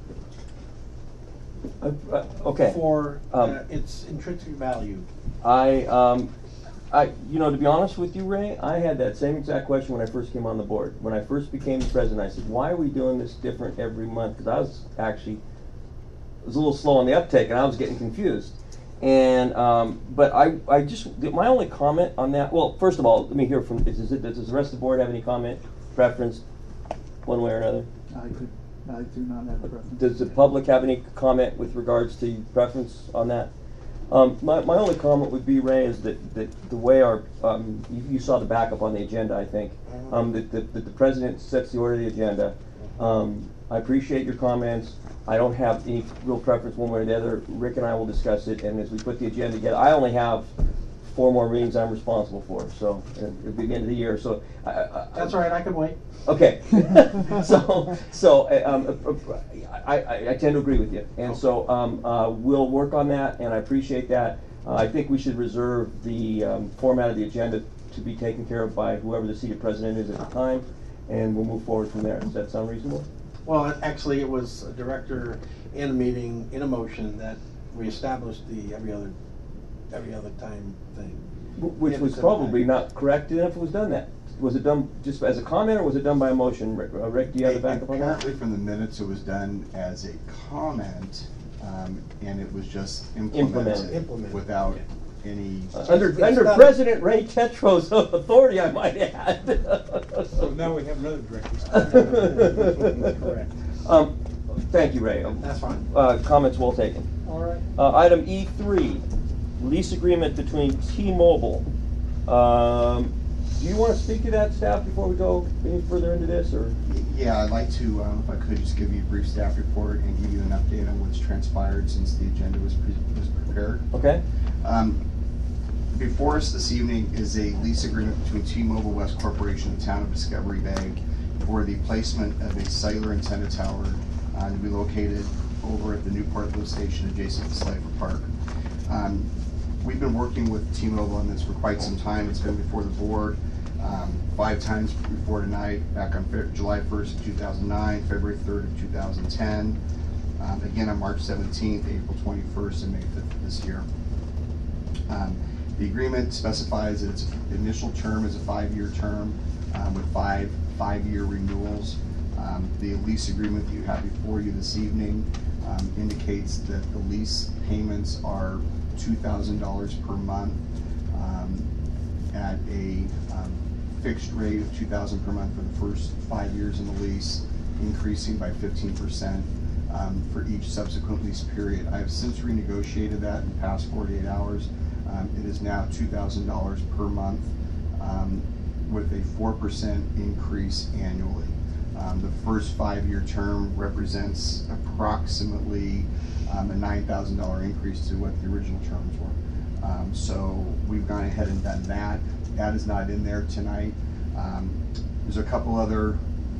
Uh, uh, Okay. for Um, uh, its intrinsic value. I, um, I, you know, to be honest with you, Ray, I had that same exact question when I first came on the board. When I first became the president, I said, why are we doing this different every month? Because I was actually, was a little slow on the uptake and I was getting confused. And, um, but I, I just, my only comment on that, well, first of all, let me hear from, is, is it, does the rest of the board have any comment, preference, one way or another? I could, I do not have a preference. Does the public have any comment with regards to preference on that? Um, my, my only comment would be, Ray, is that, that the way our, um, you, you saw the backup on the agenda, I think, um, that, that, that the president sets the order of the agenda. Um, I appreciate your comments. I don't have any real preference one way or the other. Rick and I will discuss it, and as we put the agenda together, I only have four more meetings I'm responsible for, so uh, it'll be the end of the year, so. I, I, That's all right, I can wait. Okay, so, so, uh, um, I, I, I tend to agree with you, and so, um, uh, we'll work on that, and I appreciate that. Uh, I think we should reserve the, um, format of the agenda to be taken care of by whoever the seated president is at the time, and we'll move forward from there. Does that sound reasonable? Well, actually, it was a director in a meeting, in a motion, that we established the every other, every other time thing. Which was probably not correct if it was done that. Was it done just as a comment, or was it done by a motion? Rick, uh, Rick, do you have the backup on that? Apparently from the minutes, it was done as a comment, um, and it was just implemented, Implemented. without any. Uh, Under, under President Ray Tetro's authority, I might add. So now we have another director's. Correct. Um, thank you, Ray. Um, That's fine. Uh, comments well taken. All right. Uh, item E three, lease agreement between T-Mobile. Um, do you want to speak to that, staff, before we go any further into this, or? Yeah, I'd like to, um, if I could, just give you a brief staff report and give you an update on what's transpired since the agenda was, pre was prepared. Okay. Um, before us this evening is a lease agreement between T-Mobile West Corporation and the Town of Discovery Bay for the placement of a cellular antenna tower uh, to be located over at the Newport Lift Station adjacent to Slifer Park. Um, we've been working with T-Mobile on this for quite some time. It's been before the board um, five times before tonight, back on July first of two thousand nine, February third of two thousand ten, um, again on March seventeenth, April twenty-first, and May fifth of this year. Um, the agreement specifies that its initial term is a five-year term um, with five five-year renewals. Um, the lease agreement that you have before you this evening um, indicates that the lease payments are two thousand dollars per month um, at a um, fixed rate of two thousand dollars per month for the first five years in the lease, increasing by fifteen percent um, for each subsequent lease period. I have since renegotiated that in the past forty-eight hours. Um, it is now two thousand dollars per month um, with a four percent increase annually. Um, the first five-year term represents approximately um, a nine thousand dollar increase to what the original terms were. Um, so we've gone ahead and done that. That is not in there tonight. Um, there's a couple other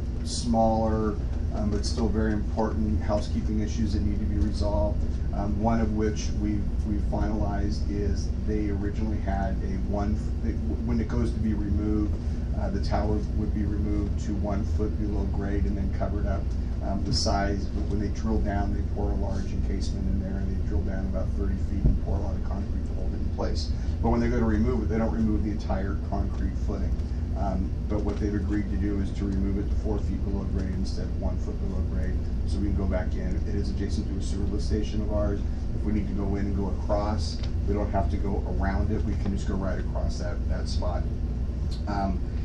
smaller um, but still very important housekeeping issues that need to be resolved. Um, one of which we've, we've finalized is they originally had a one, they, when it goes to be removed, uh, the tower would be removed to one foot below grade and then covered up. Um, the size, but when they drill down, they pour a large encasement in there, and they drill down about thirty feet and pour a lot of concrete to hold it in place. But when they go to remove it, they don't remove the entire concrete footing. Um, but what they've agreed to do is to remove it to four feet below grade instead of one foot below grade, so we can go back in. It is adjacent to a sewer lift station of ours. If we need to go in and go across, we don't have to go around it. We can just go right across that, that spot. Um,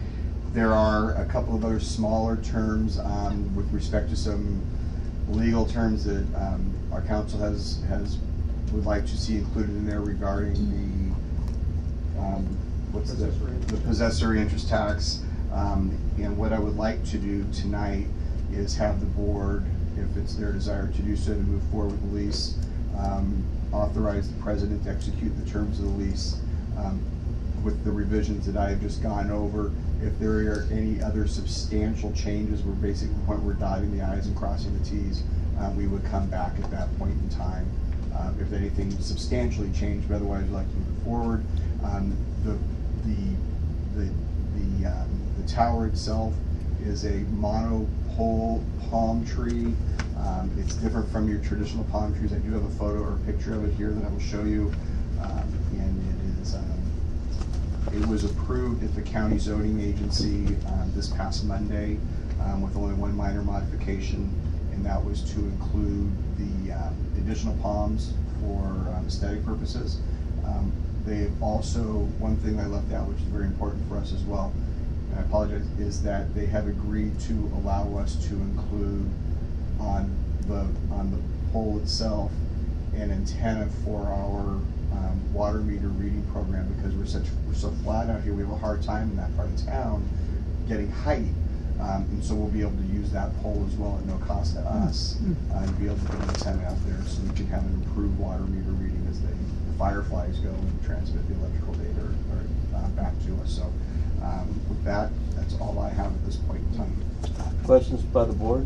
there are a couple of other smaller terms um, with respect to some legal terms that um, our council has has would like to see included in there regarding the um, what's the, the possessory interest tax. Um, and what I would like to do tonight is have the board, if it's their desire to do so, to move forward with the lease, um, authorize the president to execute the terms of the lease um, with the revisions that I have just gone over. If there are any other substantial changes, we're basically at the point where we're dotting the i's and crossing the t's, uh, we would come back at that point in time. Uh, if anything substantially changed, but otherwise we'd like to move forward. Um, the the the the, um, the tower itself is a monopole palm tree. Um, it's different from your traditional palm trees. I do have a photo or a picture of it here that I will show you, um, and it is. Um, It was approved at the county zoning agency um, this past Monday um, with only one minor modification, and that was to include the um, additional palms for um, aesthetic purposes. Um, they have also, one thing I left out, which is very important for us as well, and I apologize, is that they have agreed to allow us to include on the on the pole itself an antenna for our Um, water meter reading program, because we're such we're so flat out here. We have a hard time in that part of town getting height, um, and so we'll be able to use that pole as well at no cost to us, uh, and be able to get an antenna out there so we can have an improved water meter reading as they, the fireflies go and transmit the electrical data or, or, uh, back to us. So um, with that, that's all I have at this point in time. Questions by the board?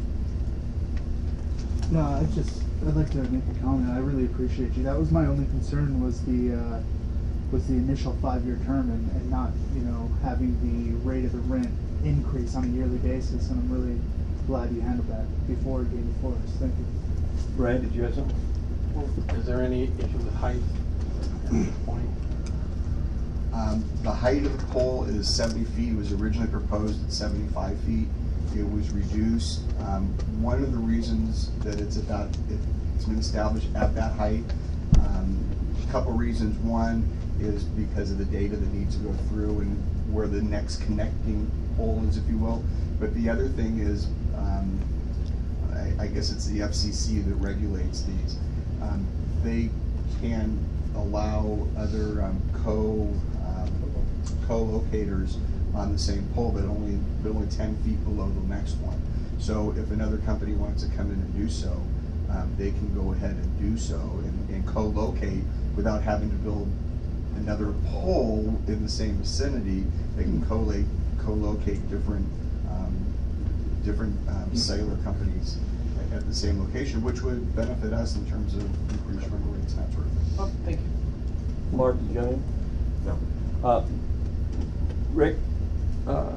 No, I just, I'd like to make a comment. I really appreciate you. That was my only concern, was the uh, was the initial five-year term and, and not, you know, having the rate of the rent increase on a yearly basis. And I'm really glad you handled that before it came before us. Thank you. Brian, did you have something? Is there any issue with height at this point? Um, the height of the pole is seventy feet. It was originally proposed at seventy-five feet. It was reduced. Um, one of the reasons that it's at that, it, it's been established at that height, um, a couple reasons. One is because of the data that needs to go through and where the next connecting pole is, if you will. But the other thing is, um, I, I guess it's the F C C that regulates these. Um, they can allow other um, co um, co-locators on the same pole, but only but only ten feet below the next one. So if another company wants to come in and do so, um, they can go ahead and do so and, and co-locate without having to build another pole in the same vicinity. They can co-locate co-locate different um, different um, cellular companies at the same location, which would benefit us in terms of increased rental rates and that sort of thing. Oh, thank you. Mark, did you have any? No. Uh, Rick, uh,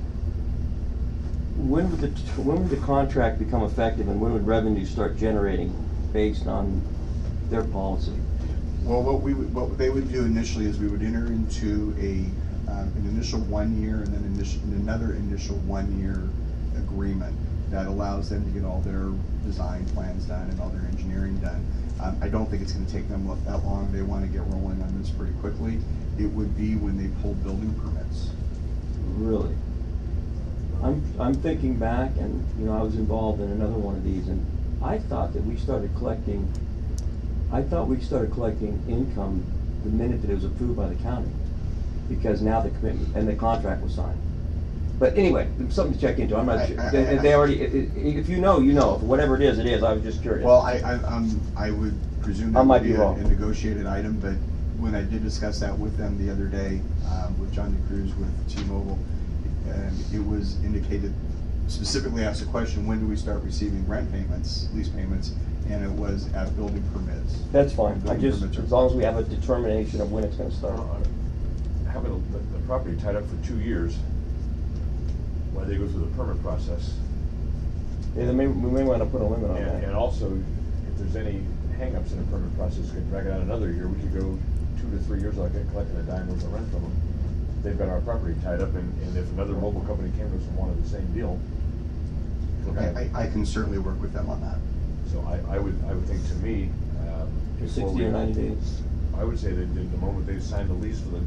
when would the when would the contract become effective, and when would revenue start generating based on their policy? Well, what we would, what they would do initially is we would enter into a um, an initial one year and then initial, another initial one year agreement that allows them to get all their design plans done and all their engineering done. Um, I don't think it's going to take them that long. They want to get rolling on this pretty quickly. It would be when they pull building permits. Really? I'm, I'm thinking back, and you know, I was involved in another one of these, and I thought that we started collecting, I thought we started collecting income the minute that it was approved by the county, because now the commitment, and the contract was signed. But anyway, something to check into. I'm not I- sure. I- They, I- they already, if you know, you know. Whatever it is, it is. I was just curious. Well, I, I, um, I would presume I that might would be be a, wrong. a negotiated item, but when I did discuss that with them the other day, um, with John DeCruz with T-Mobile, um, it was indicated, specifically asked the question, when do we start receiving rent payments, lease payments, and it was at building permits. That's fine. I Building just, permits are- as long as we have a determination of when it's gonna start. Having the, the property tied up for two years, while they go through the permit process. Yeah, then maybe, we may wanna put a limit on And, that. and also, if there's any hangups in the permit process, could drag it out another year. We could go two to three years without getting collecting a dime worth of rent from them. They've got our property tied up, and, and if another mobile company came to us and wanted the same deal. we're I, gonna- I, I can certainly work with them on that. So I, I would, I would think to me, um. before sixty we- or ninety days. I would say that the the moment they sign the lease for the, the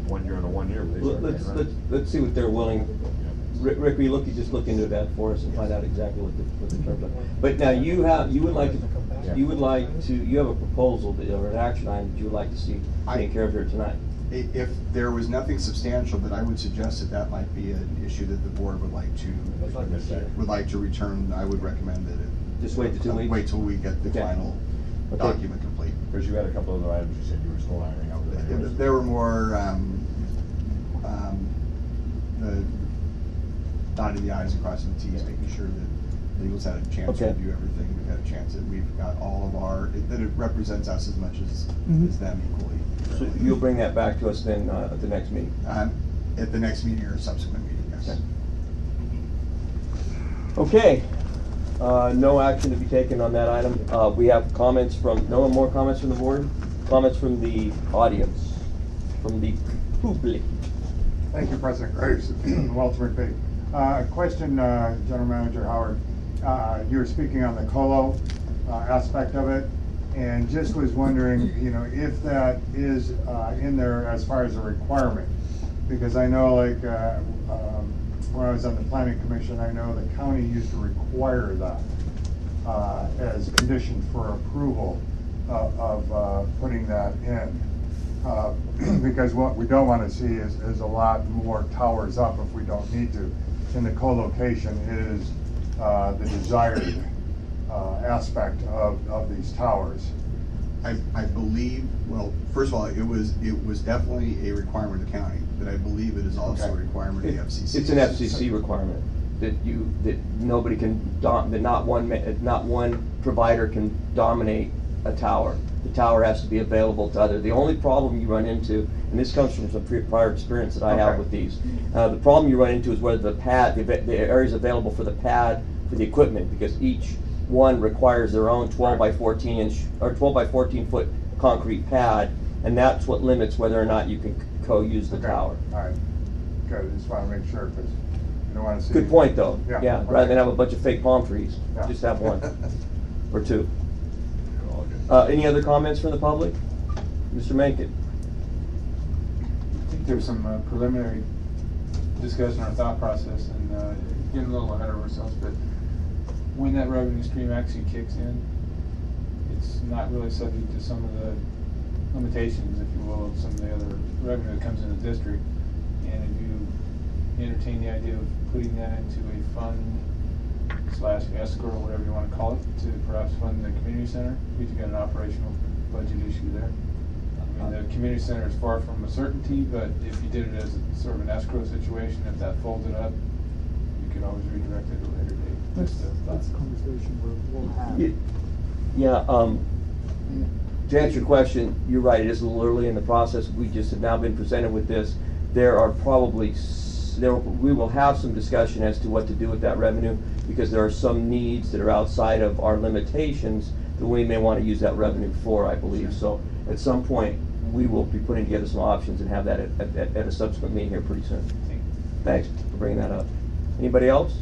one year and a one year. but they Let- start Let's, paying let's, rent. let's see what they're willing. Rick, Rick, will you look, you just look into that for us and find out exactly what the, what the terms are. But now you have, you would like to, you would like to, you have a proposal that, or an action item that you would like to see taken care of here tonight. I- If there was nothing substantial, then I would suggest that that might be an issue that the board would like to, would like to return. I would recommend that it. Just wait till two weeks? Wait till we get the Okay. final Okay. document complete. Because you had a couple other items you said you were still ironing out. Yeah, th- There were more, um, um, the dotting the i's and crossing the t's, making sure that legals had a chance to Okay. review everything. We've had a chance that we've got all of our, that it represents us as much as, Mhm. as them equally. So you'll bring that back to us then, uh, at the next meeting? Um, at the next meeting or subsequent meeting, yes. Okay, uh, no action to be taken on that item. Uh, we have comments from, no more comments from the board? Comments from the audience, from the public. Thank you, President Graves. Walter McVeigh. Uh, question, uh, General Manager Howard. Uh, you were speaking on the colo uh, aspect of it, and just was wondering, you know, if that is uh, in there as far as a requirement, because I know, like, uh, um, when I was on the Planning Commission, I know the county used to require that uh, as condition for approval of, of uh, putting that in. Uh, because what we don't want to see is, is a lot more towers up if we don't need to. And the co-location is uh, the desired uh, aspect of, of these towers. I, I believe, well, first of all, it was, it was definitely a requirement of the county, but I believe it is also a Okay. requirement of the F C C. It's an F C C requirement, that you, that nobody can, dom- that not one, ma- not one provider can dominate a tower. The tower has to be available to other. The only problem you run into, and this comes from some pre- prior experience that I have Okay. with these, uh, the problem you run into is whether the pad, the, ava- the areas available for the pad, for the equipment, because each one requires their own twelve by fourteen inch, or twelve by fourteen foot concrete pad, and that's what limits whether or not you can c- co-use the Okay. tower. All right, good, I just want to make sure, because you don't want to see. Good point, though. Yeah. Yeah, rather than have a bunch of fake palm trees, Yeah. just have one or two. Uh, any other comments from the public? Mister Mankin? I think there's some uh, preliminary discussion or thought process, and uh, getting a little ahead of ourselves, but when that revenue stream actually kicks in, it's not really subject to some of the limitations, if you will, of some of the other revenue that comes in the district. And if you entertain the idea of putting that into a fund slash escrow, or whatever you want to call it, to perhaps fund the community center, we could get an operational budget issue there. I mean, the community center is far from a certainty, but if you did it as a sort of an escrow situation, if that folded up, you could always redirect it at a later date. That's, Just a thought. that's a conversation we'll, we'll have. Ye- Yeah, um, to answer your question, you're right, it is a little early in the process. We just have now been presented with this. There are probably, s- there, we will have some discussion as to what to do with that revenue, because there are some needs that are outside of our limitations that we may want to use that revenue for, I believe. So at some point, we will be putting together some options and have that at, at, at a subsequent meeting here pretty soon. Thanks for bringing that up. Anybody else?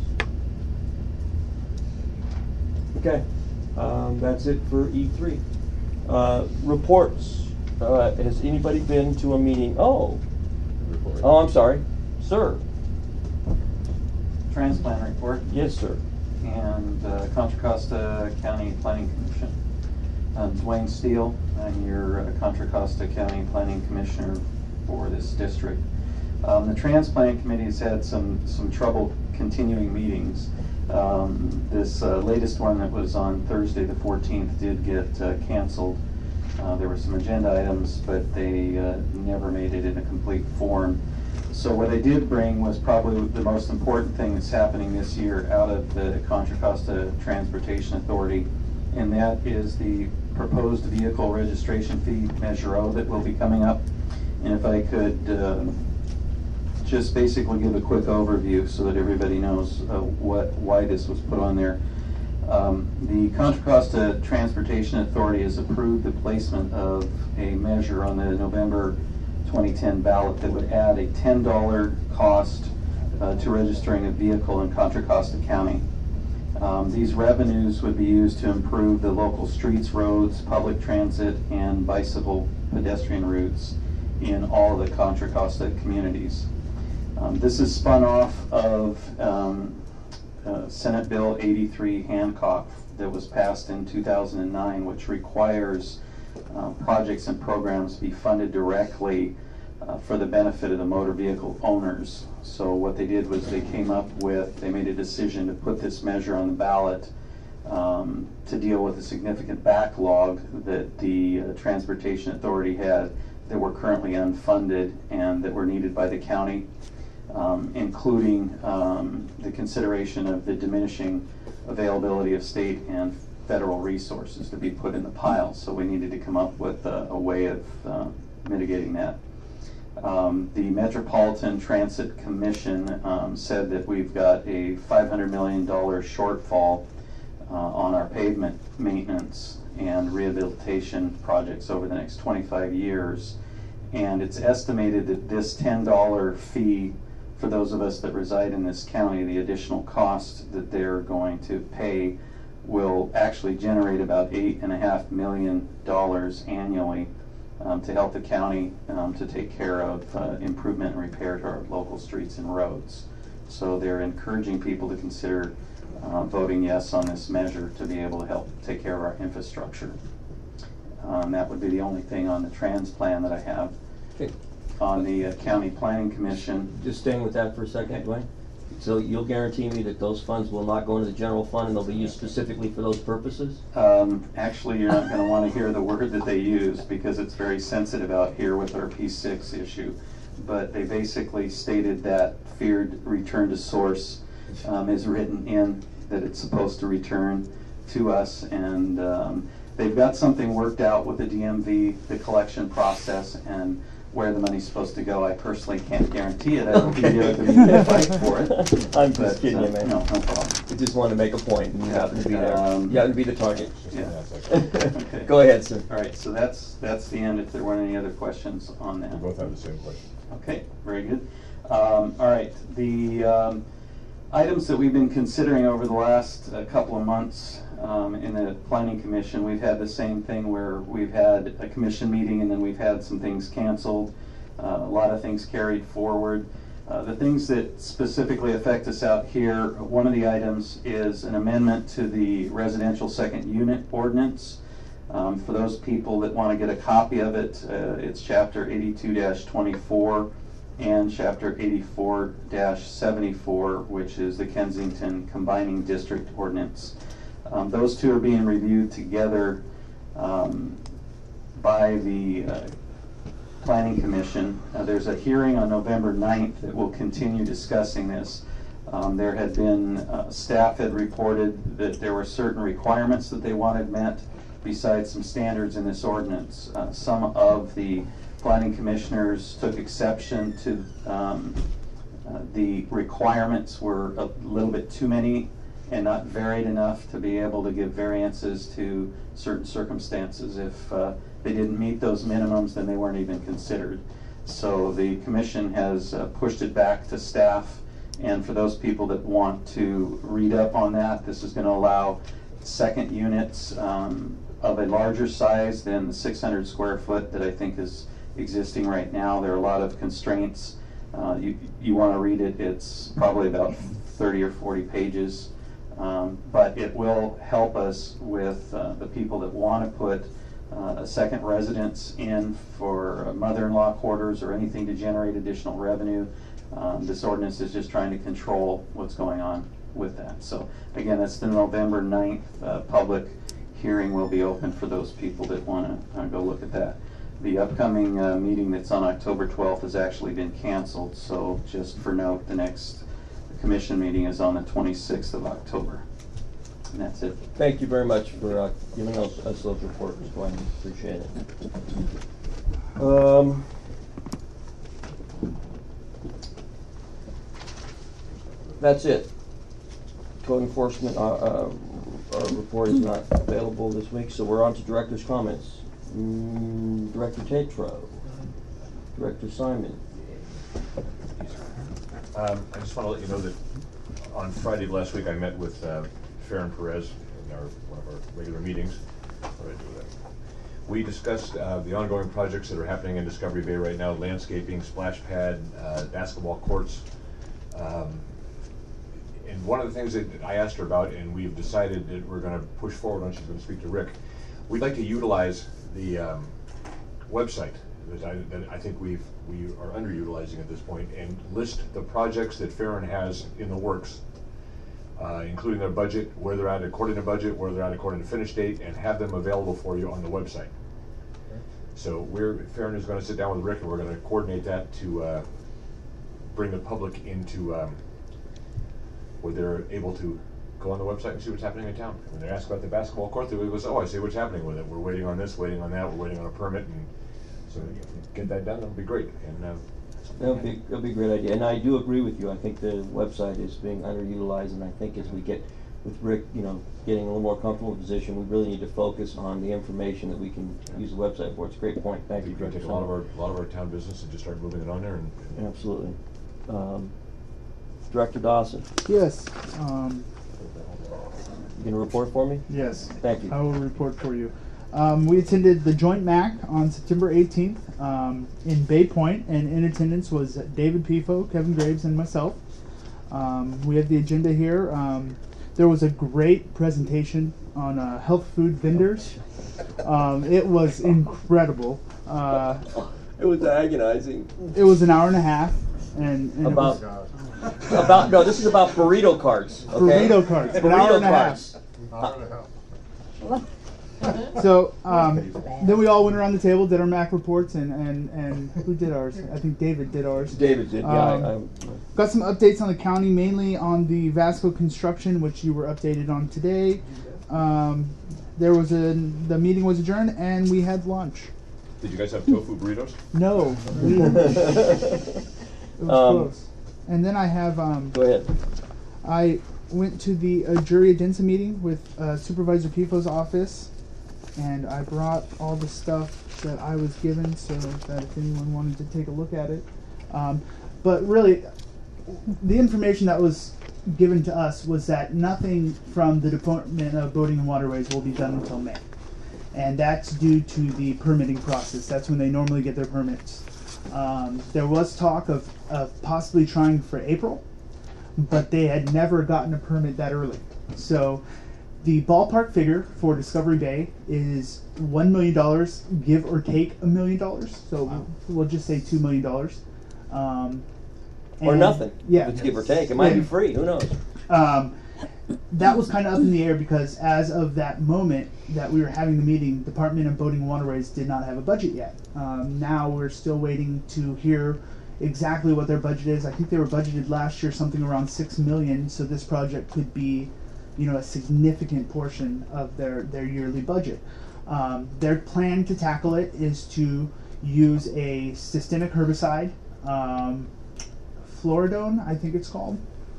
Okay, um, that's it for E three. Uh, reports, uh, has anybody been to a meeting? Oh, oh, I'm sorry, sir. Transplant report. Yes, sir. And uh, Contra Costa County Planning Commission. Uh, Dwayne Steele, I'm your uh, Contra Costa County Planning Commissioner for this district. Um, the Transplant Committee has had some, some trouble continuing meetings. Um, this uh, latest one that was on Thursday the fourteenth did get uh, canceled. Uh, there were some agenda items, but they uh, never made it in a complete form. So what they did bring was probably the most important thing that's happening this year out of the Contra Costa Transportation Authority, and that is the proposed vehicle registration fee Measure O that will be coming up. And if I could uh, just basically give a quick overview so that everybody knows uh, what why this was put on there. Um, the Contra Costa Transportation Authority has approved the placement of a measure on the November twenty ten ballot that would add a ten dollar cost uh, to registering a vehicle in Contra Costa County. Um, these revenues would be used to improve the local streets, roads, public transit, and bicycle pedestrian routes. in all of the Contra Costa communities. Um, this is spun off of um, uh, Senate Bill eighty-three Hancock that was passed in two thousand nine, which requires uh, projects and programs be funded directly uh, for the benefit of the motor vehicle owners. So what they did was they came up with, they made a decision to put this measure on the ballot um, to deal with a significant backlog that the uh, Transportation Authority had that were currently unfunded and that were needed by the county, um, including um, the consideration of the diminishing availability of state and federal resources to be put in the pile. So we needed to come up with a, a way of uh, mitigating that. Um, the Metropolitan Transit Commission um, said that we've got a five hundred million dollars shortfall uh, on our pavement maintenance and rehabilitation projects over the next twenty-five years. And it's estimated that this ten dollar fee for those of us that reside in this county, the additional cost that they're going to pay will actually generate about eight and a half million dollars annually um, to help the county um, to take care of uh, improvement and repair to our local streets and roads. So they're encouraging people to consider uh, voting yes on this measure to be able to help take care of our infrastructure. Um, that would be the only thing on the trans plan that I have. Okay. On the uh, County Planning Commission. Just staying with that for a second, Dwayne. So you'll guarantee me that those funds will not go into the general fund and they'll be used specifically for those purposes? Um, actually, you're not going to want to hear the word that they use because it's very sensitive out here with our P six issue. But they basically stated that feared return to source um, is written in, that it's supposed to return to us, and um, they've got something worked out with the D M V, the collection process, and where the money's supposed to go. I personally can't guarantee it. I don't think you have to fight for it. I'm just But, kidding uh, you, man. No, no problem. I just wanted to make a point, and you happen to be there. Um, You happen to be the target. Yeah. Okay. Go ahead, sir. All right, so that's, that's the end, if there weren't any other questions on that. We both have the same question. Okay, very good. Um, all right, the um, items that we've been considering over the last uh, couple of months um, in the Planning Commission, we've had the same thing where we've had a commission meeting and then we've had some things canceled, uh, a lot of things carried forward. Uh, the things that specifically affect us out here, one of the items is an amendment to the residential second unit ordinance. Um, for those people that want to get a copy of it, uh, it's chapter eighty-two dash twenty-four and chapter eighty-four dash seventy-four, which is the Kensington Combining District Ordinance. Um, those two are being reviewed together um, by the uh, Planning Commission. Uh, there's a hearing on November ninth that will continue discussing this. Um, there had been, uh, staff had reported that there were certain requirements that they wanted met besides some standards in this ordinance. Uh, some of the planning commissioners took exception to um, uh, the requirements were a little bit too many and not varied enough to be able to give variances to certain circumstances. If uh, they didn't meet those minimums, then they weren't even considered. So the commission has uh, pushed it back to staff, and for those people that want to read up on that, this is going to allow second units um, of a larger size than the six hundred square foot that I think is existing right now. There are a lot of constraints. Uh, you you want to read it, it's probably about thirty or forty pages. Um, but it will help us with uh, the people that want to put uh, a second residence in for uh, mother-in-law quarters or anything to generate additional revenue. Um, this ordinance is just trying to control what's going on with that. So again, that's the November ninth uh, public hearing will be open for those people that want to uh, go look at that. The upcoming uh, meeting that's on October twelfth has actually been canceled, so just for note, the next commission meeting is on the twenty-sixth of October. And that's it. Thank you very much for uh, giving us, us those reports, Dwayne. Appreciate it. Um, that's it. Code enforcement uh, uh, our report is not available this week, so we're on to director's comments. Mm, Director Tatro, Director Simon. Um, I just want to let you know that on Friday of last week I met with uh, Farron Perez in our, one of our regular meetings. What did I do with that? We discussed uh, the ongoing projects that are happening in Discovery Bay right now, landscaping, splash pad, uh, basketball courts. Um, and one of the things that I asked her about, and we've decided that we're going to push forward on, she's going to speak to Rick, we'd like to utilize the um, website that I, that I think we've, we are underutilizing at this point, and list the projects that Farron has in the works, uh, including their budget, where they're at according to budget, where they're at according to finish date, and have them available for you on the website. So we're, Farron is going to sit down with Rick, and we're going to coordinate that to uh, bring the public into um, where they're able to go on the website and see what's happening in town. And when they ask about the basketball court, they goes, oh, I see what's happening with it. We're waiting on this, waiting on that, we're waiting on a permit, and so get that done, that'll be great. And uh, That'll be, that'll be a great idea. And I do agree with you. I think the website is being underutilized, and I think as we get with Rick, you know, getting a little more comfortable position, we really need to focus on the information that we can use the website for. It's a great point. Thank you, we can Director take a lot of our a lot of our town business and just start moving it on there. And, and absolutely. Um, Director Dawson. Yes. Um, you can report for me? Yes. Thank you. I will report for you. Um, we attended the Joint M A C on September eighteenth um, in Bay Point, and in attendance was David Pifo, Kevin Graves, and myself. Um, we have the agenda here. Um, there was a great presentation on uh, health food vendors. Um, it was incredible. Uh, it was agonizing. It was an hour and a half. And, and about it was, about no, this is about burrito carts. Okay? Burrito carts. An Burrito hour and a carts. half. So um, then we all went around the table, did our M A C reports, and, and, and who did ours? I think David did ours. David did, yeah. Um, I, I, got some updates on the county, mainly on the Vasco construction, which you were updated on today. Um, there was a the meeting was adjourned, and we had lunch. did you guys have tofu burritos? No, we, it was Um, close. And then I have. Um, Go ahead. I went to the uh, jury adensa meeting with uh, Supervisor Pifo's office. And I brought all the stuff that I was given so that if anyone wanted to take a look at it. Um, but really, the information that was given to us was that nothing from the Department of Boating and Waterways will be done until May. And that's due to the permitting process. That's when they normally get their permits. Um, there was talk of, of possibly trying for April, but they had never gotten a permit that early. So the ballpark figure for Discovery Bay is one million dollars, give or take a million dollars. So wow. we'll just say two million dollars. Um, or nothing. Yeah. If it's give or take. It might yeah. be free. Who knows? Um, that was kind of up in the air because as of that moment that we were having the meeting, Department of Boating and Waterways did not have a budget yet. Um, now we're still waiting to hear exactly what their budget is. I think they were budgeted last year something around six million dollars, so this project could be, you know, a significant portion of their, their yearly budget. Um, their plan to tackle it is to use a systemic herbicide, um, Floridone, I think it's called.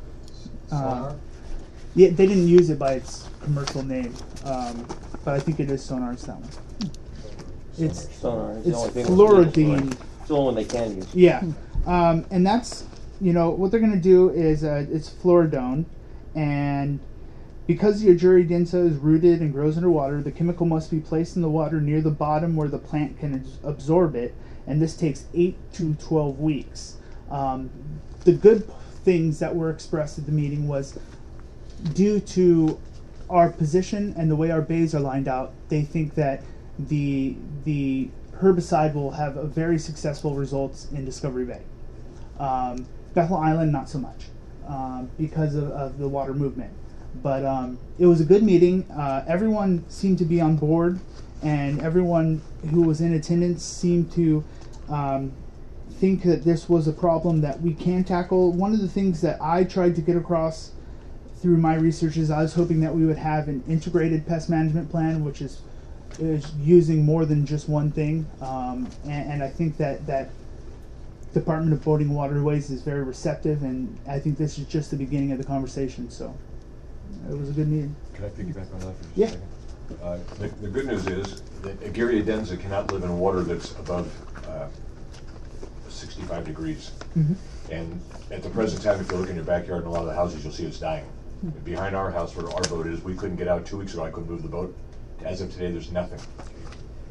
Uh, yeah, they didn't use it by its commercial name, um, but I think it is Sonar's that one. It's Sonar. It's, it's the only thing fluoridine. It's the only one they can use. Yeah, um, and that's, you know, what they're going to do is uh, it's Floridone, and because the Ajuri densa is rooted and grows underwater, the chemical must be placed in the water near the bottom where the plant can abs- absorb it, and this takes eight to twelve weeks. Um, the good things that were expressed at the meeting was due to our position and the way our bays are lined out, they think that the the herbicide will have a very successful results in Discovery Bay. Um, Bethel Island, not so much, um, because of, of the water movement. But um, it was a good meeting. Uh, everyone seemed to be on board, and everyone who was in attendance seemed to um, think that this was a problem that we can tackle. One of the things that I tried to get across through my research is I was hoping that we would have an integrated pest management plan, which is, is using more than just one thing. Um, and, and I think that that Department of Boating and Waterways is very receptive, and I think this is just the beginning of the conversation. So it was a good meeting. Can I piggyback on that for just yeah. a second? Uh, the, the good news is that Aguirre densa cannot live in water that's above uh, sixty-five degrees. Mm-hmm. And at the present time, if you look in your backyard in a lot of the houses, you'll see it's dying. Mm-hmm. Behind our house where our boat is, we couldn't get out two weeks ago. I couldn't move the boat. As of today, there's nothing.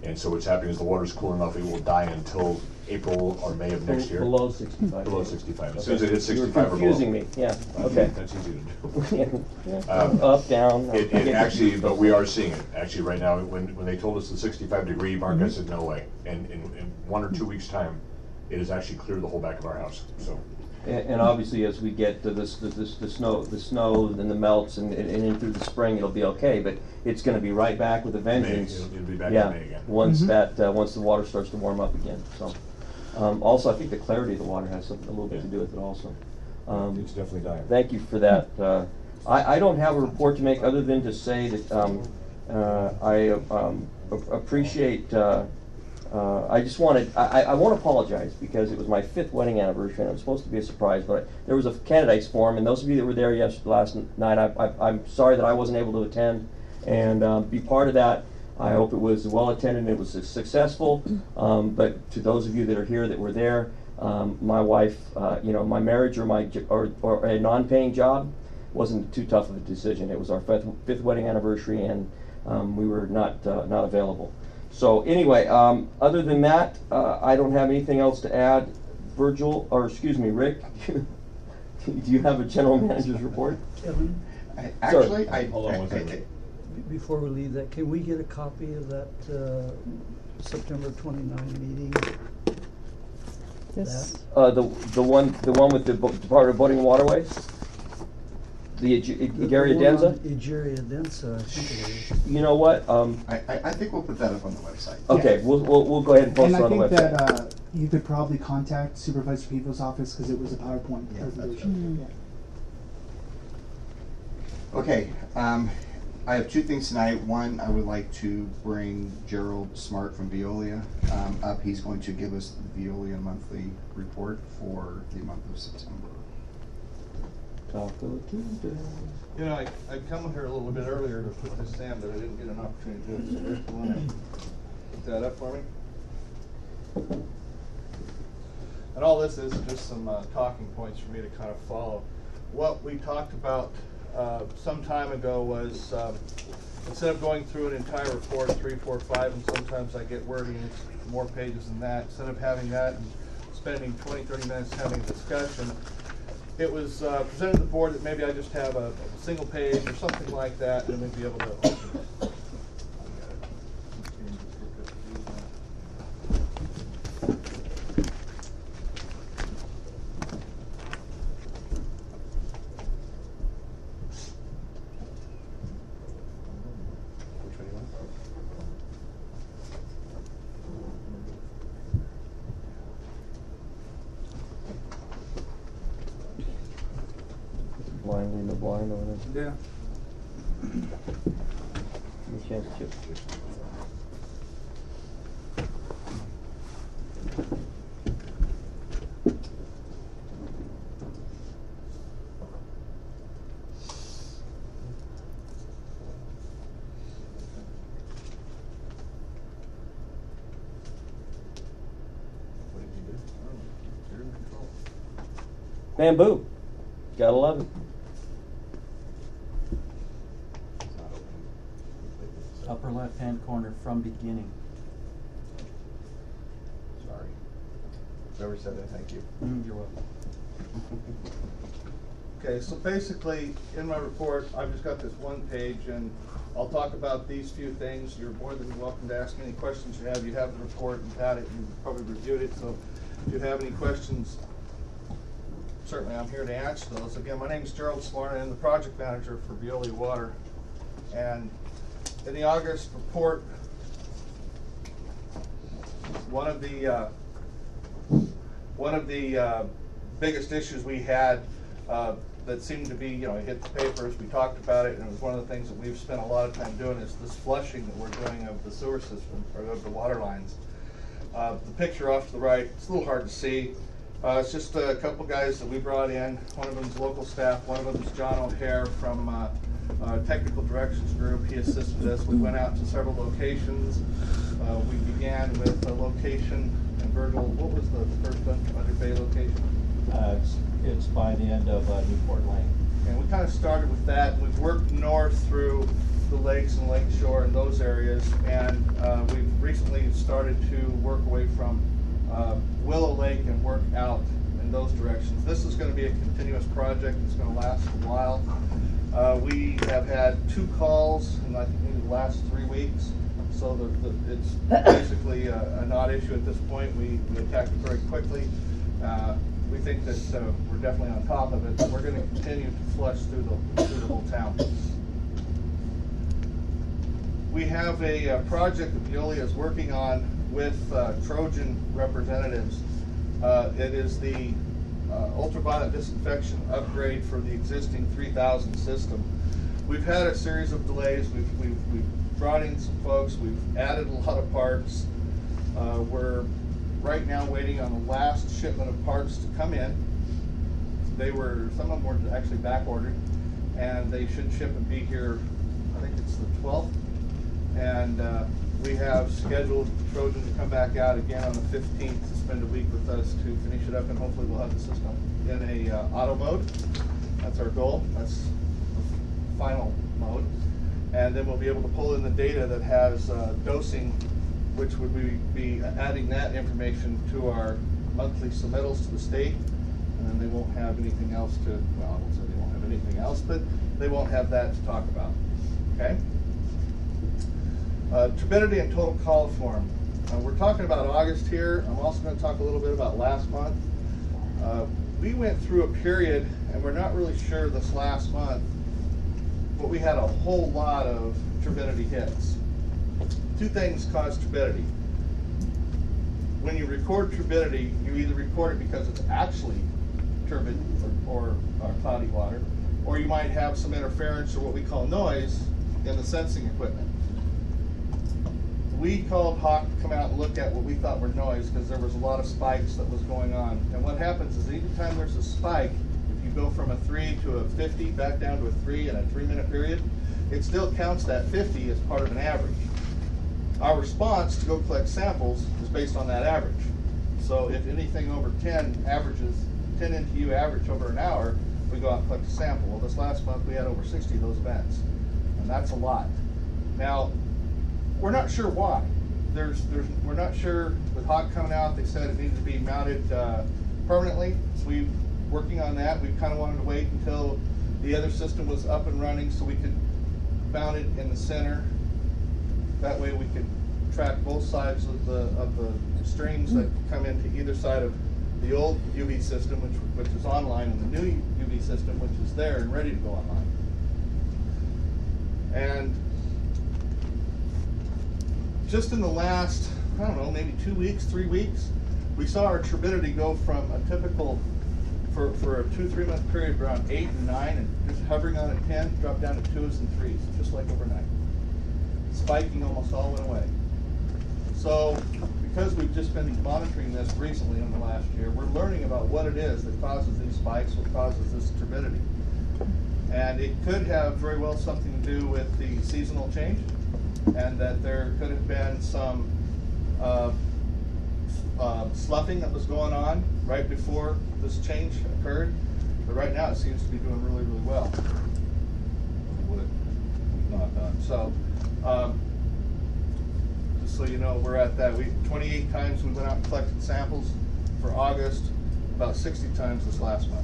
And so what's happening is the water's cooling off, it will die until April or May of next year. Below sixty-five. Below sixty-five. As soon as it hits You were sixty-five or below. confusing me, yeah, okay. That's easy to do. Yeah. Um, Up, down. It, it actually, but we are seeing it. Actually, right now, when, when they told us the sixty-five degree mark, I Mhm. said, no way. And in, in one or two weeks' time, it has actually cleared the whole back of our house, so. And, and obviously, as we get to this, this, this, the snow, the snow, and the melts, and, and in through the spring, it'll be okay. But it's going to be right back with a vengeance. It'll- it'll be back in yeah, May again. Once Mhm. that, uh, once the water starts to warm up again. So, um, also, I think the clarity of the water has something, a little bit to do with it, also. Um, It's definitely dying. Thank you for that. Uh, I, I don't have a report to make other than to say that um, uh, I um, a- appreciate. Uh, Uh, I just wanted, I, I won't apologize because it was my fifth wedding anniversary and it was supposed to be a surprise, but I, there was a candidates forum, and those of you that were there yesterday, last n- night, I, I, I'm sorry that I wasn't able to attend and um, be part of that. I hope it was well attended and it was successful, um, but to those of you that are here that were there, um, my wife, uh, you know, my marriage or my j- or, or a non-paying job wasn't too tough of a decision. It was our fifth, fifth wedding anniversary and um, we were not, uh, not available. So anyway, um, other than that, uh, I don't have anything else to add. Virgil, or excuse me, Rick, do you have a general manager's report? Kevin, I- Actually, I, Hold on one I- second. I- b- before we leave that, can we get a copy of that uh, September twenty-ninth meeting? This, Uh, the the one the one with the Bo- Department of Boating and Waterways, the Ag- The- Gary the one Adenza. on Egeria Adenza, I think it is. You know what? Um, I, I, I think we'll put that up on the website. okay, we'll, we'll we'll go ahead and post And it I on the think website. that uh, you could probably contact Supervisor Pivo's office because it was a PowerPoint Yeah, that's presentation. Yeah. Okay, um, I have two things tonight. One, I would like to bring Gerald Smart from Veolia um, up. He's going to give us the Veolia monthly report for the month of September. Taco Tuesday. You know, I, I come here a little bit earlier to put this in, but I didn't get an opportunity to do it, so Rick, you wanna put that up for me? And all this is just some uh, talking points for me to kind of follow. What we talked about uh, some time ago was, um, instead of going through an entire report, three, four, five, and sometimes I get wordy and it's more pages than that, instead of having that and spending twenty, thirty minutes having a discussion, it was uh, presented to the board that maybe I just have a, a single page or something like that, and we'd be able to open it. Which one do you want? Blind leading the blind over there. Yeah. Any chance to chip? What did you do? You're in control. Bamboo. Gotta love it. It's not open. Upper left-hand corner from beginning. Sorry. Whoever said that, thank you. Mm, You're welcome. Okay, so basically, in my report, I've just got this one page, and I'll talk about these few things. You're more than welcome to ask any questions you have. You have the report, you've had it, you've probably reviewed it, so if you have any questions, certainly I'm here to answer those. Again, my name is Gerald Smart, and I'm the project manager for Veolia Water. And in the August report, one of the uh, one of the uh, biggest issues we had uh, that seemed to be, you know, it hit the papers, we talked about it, and it was one of the things that we've spent a lot of time doing is this flushing that we're doing of the sewer system, or of the water lines. Uh, the picture off to the right, it's a little hard to see. Uh, it's just a couple guys that we brought in. One of them is local staff, one of them is John O'Hare from uh, uh, Technical Directions Group. He assisted us. We went out to several locations. Uh, we began with a location, and Virgil, what was the first one, Under Bay location? Uh, it's, it's by the end of uh, Newport Lane. And we kind of started with that. We've worked north through the lakes and lake shore and those areas, and uh, we've recently started to work away from uh, Willow Lake and work out in those directions. This is going to be a continuous project. It's going to last a while. Uh, we have had two calls in I think maybe the last three weeks, so the, the, it's basically a, a not issue at this point. We, we attacked it very quickly. Uh, we think that uh, we're definitely on top of it, but we're going to continue to flush through the, through the whole town. We have a, a project that Veolia is working on with uh, Trojan representatives. Uh, it is the uh, ultraviolet disinfection upgrade for the existing three thousand system. We've had a series of delays. We've, we've, we've brought in some folks. We've added a lot of parts. Uh, we're right now waiting on the last shipment of parts to come in. They were, some of them were actually back ordered, and they should ship and be here, I think it's the twelfth. And uh, we have scheduled Trojan to come back out again on the fifteenth to spend a week with us to finish it up, and hopefully we'll have the system in a uh, auto mode. That's our goal. That's the final mode. And then we'll be able to pull in the data that has uh, dosing, which would we be adding that information to our monthly submittals to the state, and then they won't have anything else to, well, I won't say they won't have anything else, but they won't have that to talk about, okay? Uh, turbidity and total coliform. Uh, we're talking about August here. I'm also going to talk a little bit about last month. Uh, we went through a period, and we're not really sure this last month, but we had a whole lot of turbidity hits. Two things cause turbidity. When you record turbidity, you either record it because it's actually turbid or, or, or cloudy water, or you might have some interference or what we call noise in the sensing equipment. We called Hawk to come out and look at what we thought were noise because there was a lot of spikes that was going on. And what happens is anytime there's a spike, if you go from a three to a fifty, back down to a three in a three minute period, it still counts that fifty as part of an average. Our response to go collect samples is based on that average. So if anything over ten averages, ten N T U average over an hour, we go out and collect a sample. Well, this last month we had over sixty of those events, and that's a lot. Now, we're not sure why. There's, there's, we're not sure. With Hawk coming out, they said it needed to be mounted uh, permanently. So we're working on that. We kind of wanted to wait until the other system was up and running so we could mount it in the center. That way we could track both sides of the of the streams that come into either side of the old U V system, which which is online, and the new U V system, which is there and ready to go online. And just in the last, I don't know, maybe two weeks, three weeks, we saw our turbidity go from a typical, for, for a two, three month period, around eight and nine, and just hovering on at ten, drop down to twos and threes, just like overnight. Spiking almost all went away. So, because we've just been monitoring this recently in the last year, we're learning about what it is that causes these spikes, what causes this turbidity. And it could have very well something to do with the seasonal change, and that there could have been some uh, uh, sloughing that was going on right before this change occurred. But right now it seems to be doing really, really well. Wood, not done. So, um, just so you know, we're at that. We twenty-eight times we went out and collected samples for August, about sixty times this last month.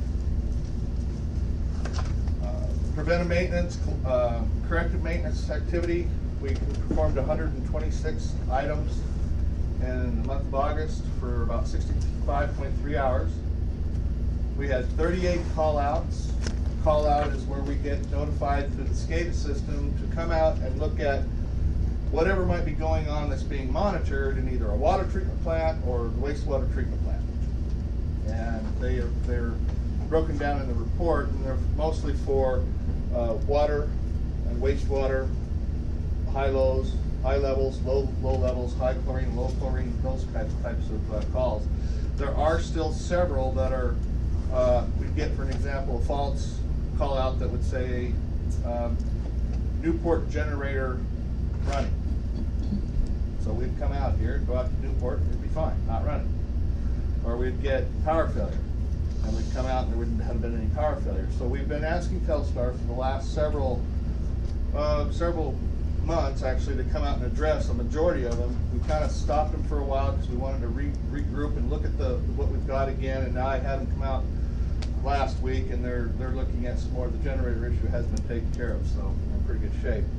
Uh, preventive maintenance, uh, corrective maintenance activity. We performed one hundred twenty-six items in the month of August for about sixty-five point three hours. We had thirty-eight call-outs. Call-out is where we get notified through the SCADA system to come out and look at whatever might be going on that's being monitored in either a water treatment plant or the wastewater treatment plant. And they are, they're broken down in the report, and they're mostly for uh, water and wastewater, high lows, high levels, low low levels, high chlorine, low chlorine, those types types of uh, calls. There are still several that are, uh, we get, for an example, a false call out that would say um, Newport generator running. So we'd come out here, go out to Newport, and it'd be fine, not running. Or we'd get power failure, and we'd come out and there wouldn't have been any power failure. So we've been asking Telstar for the last several uh, several months actually to come out and address a majority of them. We kind of stopped them for a while because we wanted to re regroup and look at the what we've got again, and now I had them come out last week, and they're they're looking at some more. The generator issue has been taken care of, so we're in pretty good shape.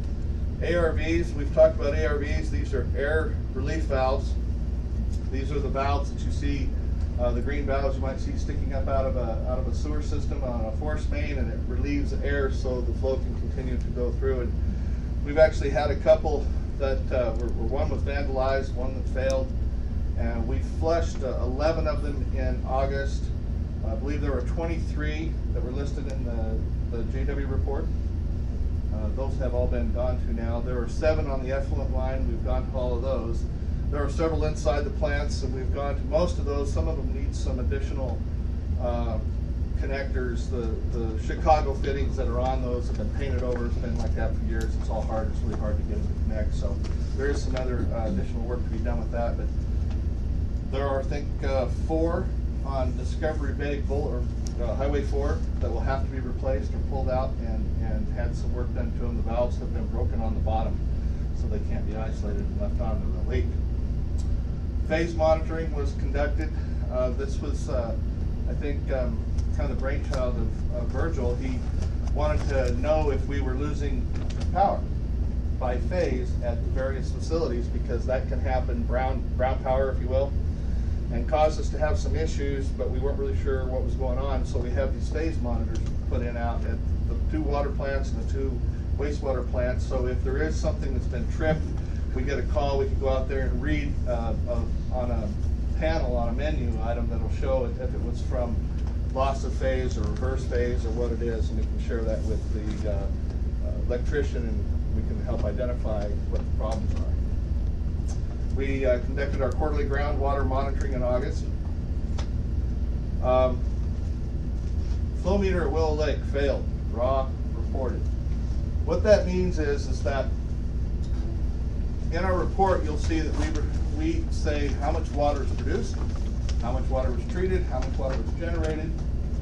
A R Vs, we've talked about A R Vs. These are air relief valves. These are the valves that you see, uh, the green valves you might see sticking up out of a out of a sewer system on a force main, and it relieves air so the flow can continue to go through. And we've actually had a couple that uh, were, were one was vandalized, one that failed, and we flushed uh, eleven of them in August. I believe there were twenty-three that were listed in the, the J W report. Uh, those have all been gone to now. There are seven on the effluent line. We've gone to all of those. There are several inside the plants, and we've gone to most of those. Some of them need some additional uh, connectors. The, the Chicago fittings that are on those have been painted over. It's been like that for years. It's all hard. It's really hard to get them to connect. So there is some other uh, additional work to be done with that. But there are, I think, uh, four on Discovery Bay Bull, or uh, Highway four that will have to be replaced or pulled out and, and had some work done to them. The valves have been broken on the bottom, so they can't be isolated and left on to the leak. Phase monitoring was conducted. Uh, this was, uh, I think, um, kind of the brainchild of, of Virgil. He wanted to know if we were losing power by phase at the various facilities, because that can happen, brown, brown power, if you will, and caused us to have some issues, but we weren't really sure what was going on. So we have these phase monitors put in out at the two water plants and the two wastewater plants. So if there is something that's been tripped, we get a call, we can go out there and read uh, uh, on a panel, on a menu item that'll show it if it was from loss of phase or reverse phase or what it is, and we can share that with the uh, uh, electrician, and we can help identify what the problems are. We uh, conducted our quarterly groundwater monitoring in August. Um, flow meter at Willow Lake failed, raw reported. What that means is, is that in our report you'll see that we, we say how much water is produced, how much water was treated, how much water was generated.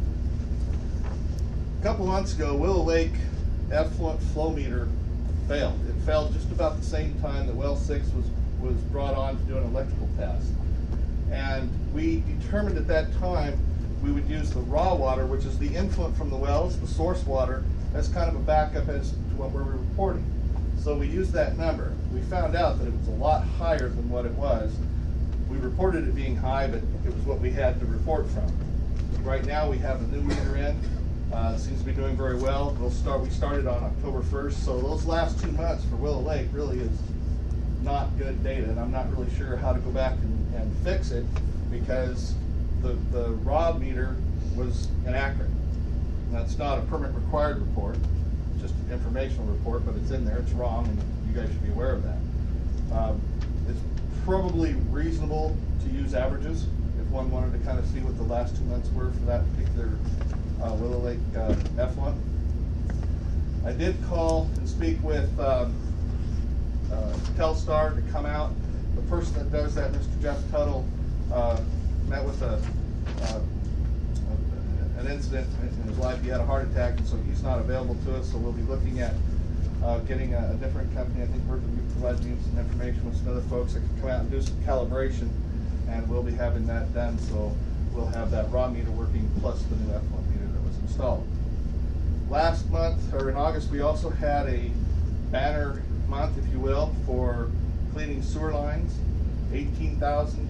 A couple months ago, Willow Lake effluent flow meter failed. It failed just about the same time that well six was was brought on to do an electrical test. And we determined at that time we would use the raw water, which is the influent from the wells, the source water, as kind of a backup as to what we're reporting. So we used that number. We found out that it was a lot higher than what it was. We reported it being high, but it was what we had to report from. Right now we have a new meter in. Uh, it seems to be doing very well. We'll start, we started on October first, so those last two months for Willow Lake really is not good data, and I'm not really sure how to go back and, and fix it, because the, the raw meter was inaccurate. That's not a permit required report, it's just an informational report, but it's in there, it's wrong, and you guys should be aware of that. Um, it's probably reasonable to use averages if one wanted to kind of see what the last two months were for that particular uh, Willow Lake uh, effluent. I did call and speak with um, Uh, Telstar to come out. The person that does that, Mister Jeff Tuttle, uh, met with a, uh, a, an incident in his life. He had a heart attack, and so he's not available to us. So we'll be looking at uh, getting a, a different company. I think we're going to be providing you some information with some other folks that can come out and do some calibration, and we'll be having that done. So we'll have that raw meter working plus the new effluent meter that was installed. Last month, or in August, we also had a banner month, if you will, for cleaning sewer lines. eighteen thousand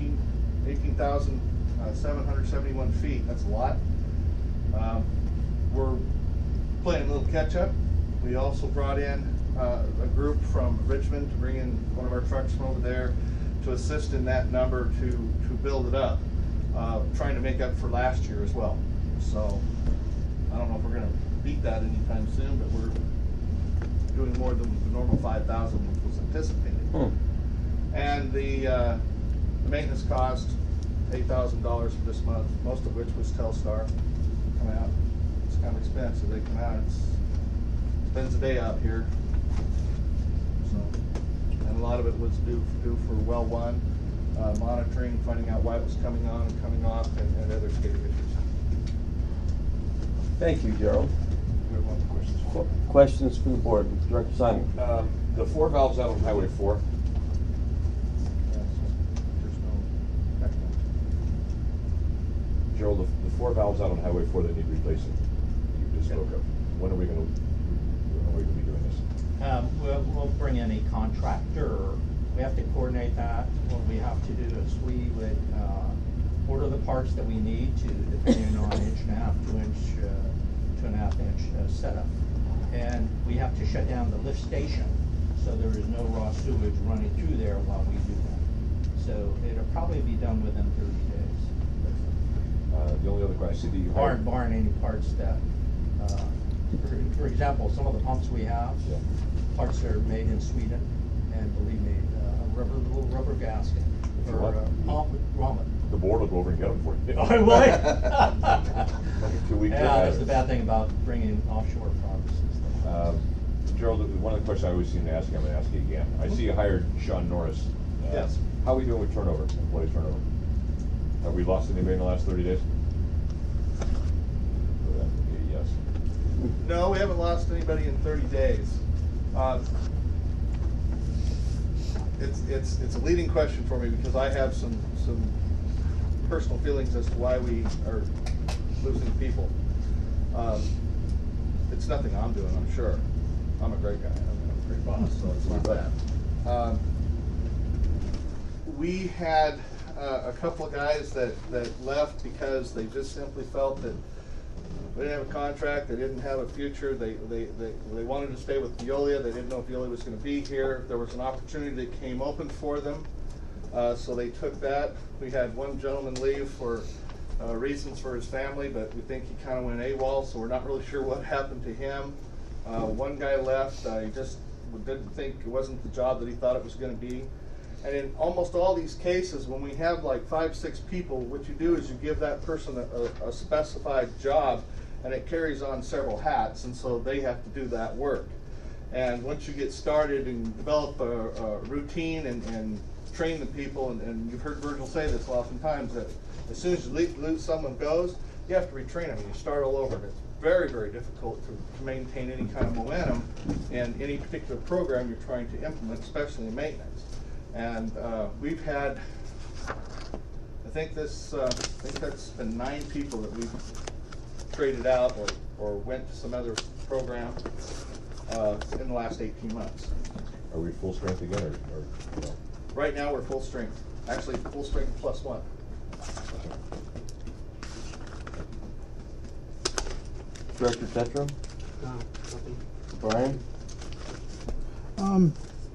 seven hundred seventy-one feet. That's a lot. Um, we're playing a little catch up. We also brought in uh, a group from Richmond to bring in one of our trucks from over there to assist in that number to, to build it up, uh, trying to make up for last year as well. So I don't know if we're going to beat that anytime soon, but we're doing more than the normal five thousand which was anticipated. Hmm. And the, uh, the maintenance cost, eight thousand dollars for this month, most of which was Telstar come out. It's kind of expensive. They come out, it's, it spends a day out here. So, and a lot of it was due, due for well one, uh, monitoring, finding out why it was coming on and coming off, and, and other SCADA issues. Thank you, Gerald. We have one question. Qu questions from the board? Director Simon? Um, the four valves out on Highway four. Gerald, the, the four valves out on Highway four that need replacing, you just spoke of. When are we gonna, when are we gonna be doing this? Um, we'll, we'll bring in a contractor. We have to coordinate that. What we have to do is we would, uh, order the parts that we need to, depending on inch and a half, two inch, uh, two and a half inch uh, setup. And we have to shut down the lift station, so there is no raw sewage running through there while we do that. So it'll probably be done within thirty days. Uh, the only other question, I see the. Barring, barring any parts that, uh, for, for example, some of the pumps we have, yeah. parts are made in Sweden, and believe me, uh, a rubber, little rubber gasket, or What? uh, pump, ramen. The board will go over and get them for you. Oh, will they? Like a two-week trip. Yeah, that's the bad thing about bringing offshore products and stuff. Uh, Gerald, one of the questions I always seem to ask you, I'm gonna ask you again. I see you hired Sean Norris. Uh, Yes. How are we doing with turnover, employee turnover? Have we lost anybody in the last thirty days? So that would be a yes. No, we haven't lost anybody in thirty days. Um, It's, it's, it's a leading question for me because I have some, some personal feelings as to why we are losing people. Um, It's nothing I'm doing, I'm sure. I'm a great guy, I'm a great boss, so it's not that. Um, We had uh, a couple of guys that, that left because they just simply felt that they didn't have a contract, they didn't have a future, they, they, they, they wanted to stay with Veolia, they didn't know if Veolia was gonna be here. There was an opportunity that came open for them, uh, so they took that. We had one gentleman leave for uh, reasons for his family, but we think he kinda went AWOL, so we're not really sure what happened to him. Uh, one guy left, uh, he just didn't think it wasn't the job that he thought it was gonna be. And in almost all these cases, when we have like five, six people, what you do is you give that person a, a, a specified job, and it carries on several hats, and so they have to do that work. And once you get started and develop a, a routine and, and train the people, and, and you've heard Virgil say this oftentimes, that as soon as you lose, lose someone goes, you have to retrain them and you start all over. And it's very, very difficult to, to maintain any kind of momentum in any particular program you're trying to implement, especially in maintenance. And uh, we've had, I think this, uh, I think that's been nine people that we've traded out or, or went to some other program uh, in the last eighteen months. Are we full strength again, or, or you know? Right now, we're full strength. Actually, full strength plus one. Director Tetro? No, nothing. Brian? Um,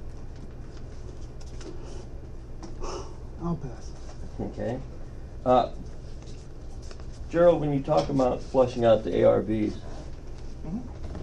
I'll pass. Okay. Uh, Gerald, when you talk about flushing out the A R Vs, Mm-hmm.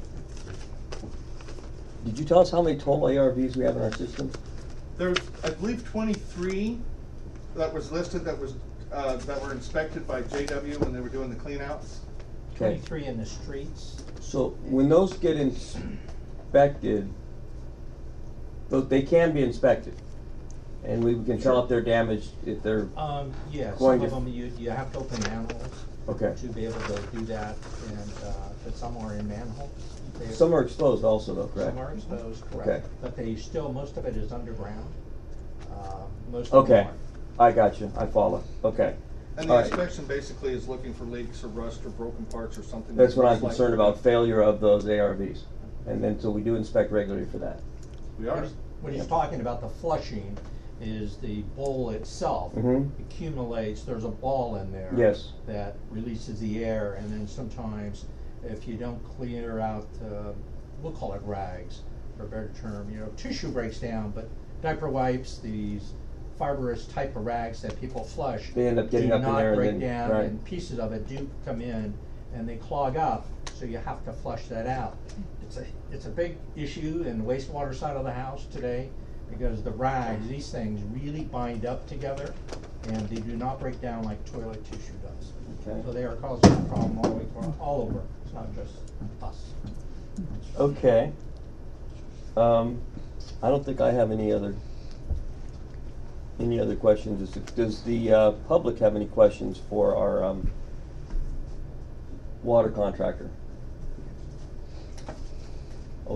did you tell us how many total A R Vs we have in our system? There's, I believe, twenty-three that was listed that was uh, that were inspected by J W when they were doing the cleanouts. Okay. Twenty-three in the streets. So when those get inspected, tho- they can be inspected, and we can tell if they're damaged, if they're Um, yeah, some going of to. them, you, you have to open manholes. Okay. To be able to do that, and, uh, but some are in manholes. They- Some are exposed also, though, correct? Some are exposed, Okay. correct. But they still, most of it is underground. Uh, most of Okay, them I got you. I follow. Okay. And All the right. inspection basically is looking for leaks or rust or broken parts or something. That's what I'm looks like- concerned about, failure of those A R Vs. And then, so we do inspect regularly for that. We are. are. When he's- When he's talking about the flushing, is the bowl itself Mhm. accumulates, there's a ball in there. Yes. That releases the air, and then sometimes, if you don't clear out, uh, we'll call it rags, for a better term, you know, tissue breaks down, but diaper wipes, these fibrous type of rags that people flush. They end up getting do up in not there and break then- down, right. and pieces of it do come in, and they clog up, so you have to flush that out. It's a, it's a big issue in the wastewater side of the house today, because the rags, these things really bind up together, and they do not break down like toilet tissue does. Okay. So they are causing a problem all the way, across- all over, it's not just us. Okay. Um, I don't think I have any other, any other questions. Does, does the, uh, public have any questions for our, um, water contractor?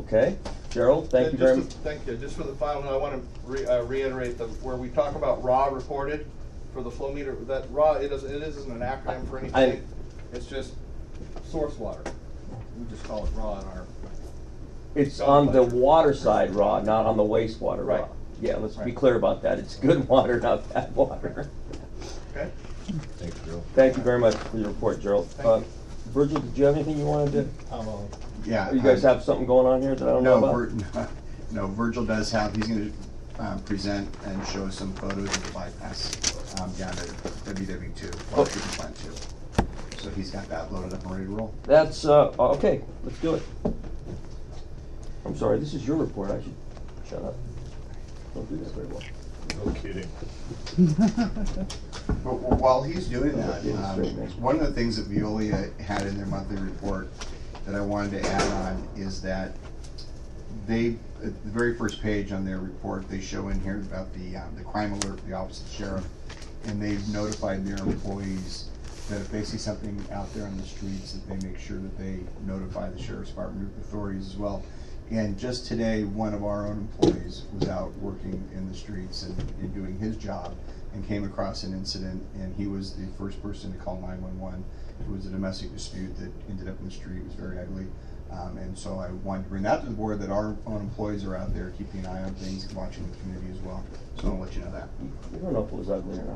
Okay, Gerald, thank And you very much. just to- Thank you. Just for the final note, I want to re- uh, reiterate that where we talk about raw reported for the flow meter, that raw, it isn't, it isn't an acronym for anything. It's just source water. We just call it raw in our. It's on the water side raw, not on the wastewater raw. Right. Yeah, let's be Right. clear about that. It's good water, not bad water. Okay. Thanks, Gerald. Thank you very much for your report, Gerald. Thank Uh, you. Virgil, did you have anything you wanted to? Yeah. You guys um, have something going on here that I don't No, know about? Vir- no, Virgil does have, he's gonna, um, present and show some photos of the bypass, um, down at W W two, water treatment plant two. So he's got that loaded up and ready to roll. That's, uh, okay, let's do it. I'm sorry, this is your report. I should shut up. Don't do that very well. No kidding. But wh- while he's doing that, Yeah, um, straight, man. one of the things that Veolia had in their monthly report that I wanted to add on is that they, at the very first page on their report, they show in here about the, um, the crime alert, for the office of the sheriff, and they've notified their employees that if they see something out there on the streets, that they make sure that they notify the sheriff's department authorities as well. And just today, one of our own employees was out working in the streets and, and doing his job and came across an incident, and he was the first person to call nine one one. It was a domestic dispute that ended up in the street. It was very ugly. Um, and so I wanted to bring that to the board, that our own employees are out there keeping an eye on things and watching the community as well. So I'll let you know that. We don't know if it was ugly or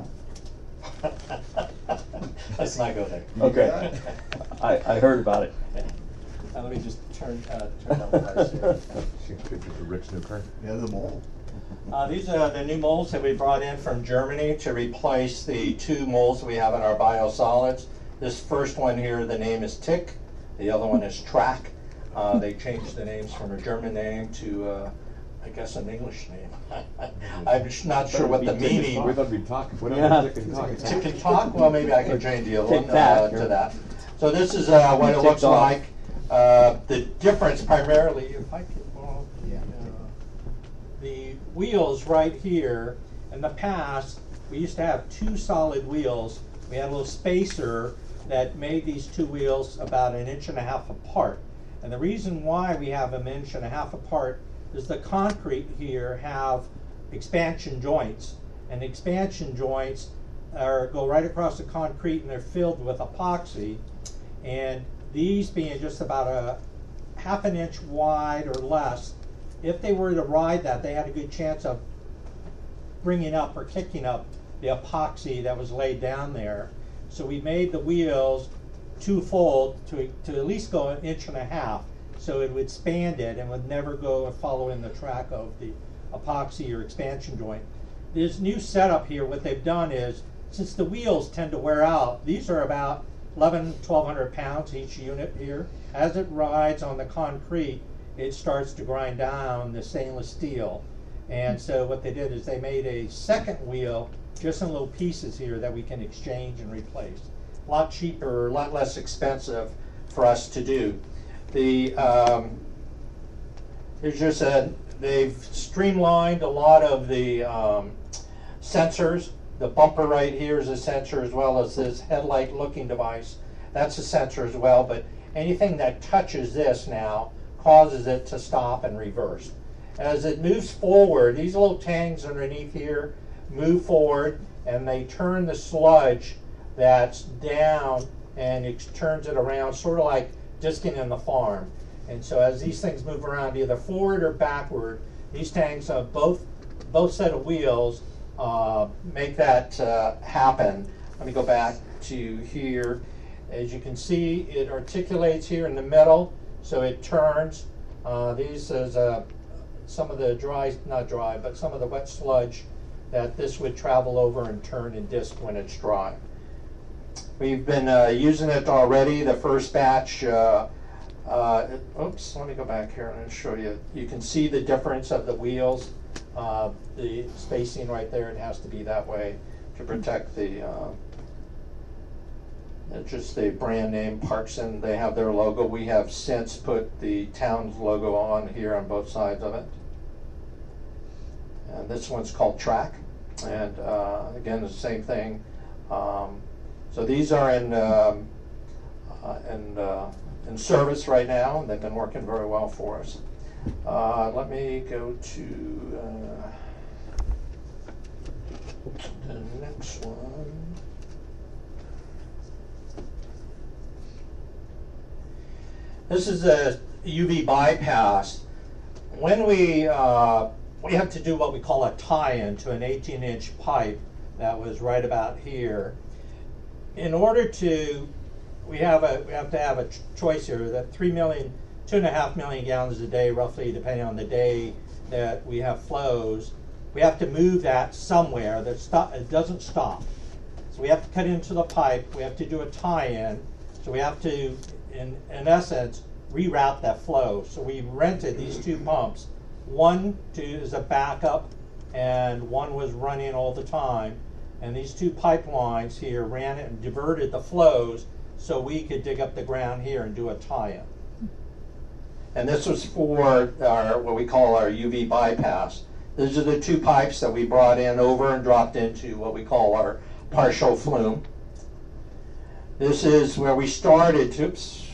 not. Let's not go there. Okay. I, I heard about it. Uh, let me just turn, uh, turn down the lights here. Seen pictures of Rick's new car? Yeah, the mole. Uh, these are the new molds that we brought in from Germany to replace the two molds we have in our biosolids. This first one here, the name is Tick. The other one is Track. Uh, they changed the names from a German name to, uh, I guess, an English name. I'm just not sure what the meaning. We thought we'd talk. Put Yeah. on the Tick and Talk. Tick and Talk? Well, maybe I can change the other Tick one Tack, uh, or- to that. So this is uh, what it Tick looks Tock. like. Uh, the difference primarily, if I could, well, Yeah. uh, the wheels right here, in the past, we used to have two solid wheels. We had a little spacer that made these two wheels about an inch and a half apart. And the reason why we have them an inch and a half apart is the concrete here have expansion joints. And the expansion joints are, go right across the concrete, and they're filled with epoxy. And these being just about a half an inch wide or less, if they were to ride that, they had a good chance of bringing up or kicking up the epoxy that was laid down there. So we made the wheels two-fold to, to at least go an inch and a half, so it would span it and would never go and follow in the track of the epoxy or expansion joint. This new setup here, what they've done is, since the wheels tend to wear out, these are about eleven, twelve hundred pounds each unit here. As it rides on the concrete, it starts to grind down the stainless steel. And so what they did is they made a second wheel just in little pieces here that we can exchange and replace. A lot cheaper, a lot less expensive for us to do. The um, there's just a, they've streamlined a lot of the um, sensors. The bumper right here is a sensor, as well as this headlight looking device. That's a sensor as well, but anything that touches this now causes it to stop and reverse. As it moves forward, these little tangs underneath here move forward, and they turn the sludge that's down, and it turns it around, sort of like disking in the farm. And so as these things move around either forward or backward, these tanks have both both set of wheels uh, make that uh, happen. Let me go back to here. As you can see, it articulates here in the middle, so it turns. Uh, these is uh, some of the dry, not dry, but some of the wet sludge that this would travel over and turn and disc when it's dry. We've been uh, using it already. The first batch, uh, uh, oops, let me go back here and show you. You can see the difference of the wheels. Uh, the spacing right there, it has to be that way to protect the, uh, just the brand name Parkson. They have their logo. We have since put the town's logo on here on both sides of it. And this one's called Track. And uh, again, the same thing. Um, so these are in um, uh, in, uh, in service right now, and they've been working very well for us. Uh, let me go to uh, the next one. This is a U V bypass. When we uh, we have to do what we call a tie-in to an eighteen inch pipe that was right about here. In order to, we have a we have to have a ch choice here that three million, two and a half million gallons a day, roughly, depending on the day that we have flows. We have to move that somewhere that stop. It doesn't stop. So we have to cut into the pipe. We have to do a tie-in. So we have to, in in essence, reroute that flow. So we rented these two pumps. One to is a backup, and one was running all the time. And these two pipelines here ran it and diverted the flows so we could dig up the ground here and do a tie-in. And this was for our, what we call our U V bypass. These are the two pipes that we brought in over and dropped into what we call our partial flume. This is where we started. Oops,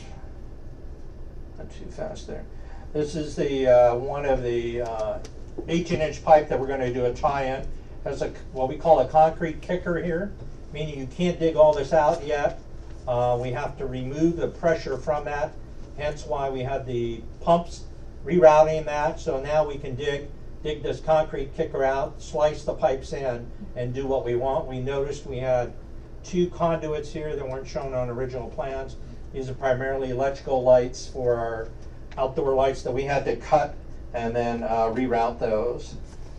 not too fast there. This is the uh, one of the uh, eighteen inch pipe that we're going to do a tie-in. There's a what we call a concrete kicker here, meaning you can't dig all this out yet. Uh, we have to remove the pressure from that, hence why we had the pumps rerouting that. So now we can dig dig this concrete kicker out, slice the pipes in, and do what we want. We noticed we had two conduits here that weren't shown on original plans. These are primarily electrical lights for our outdoor lights that we had to cut and then uh, reroute those.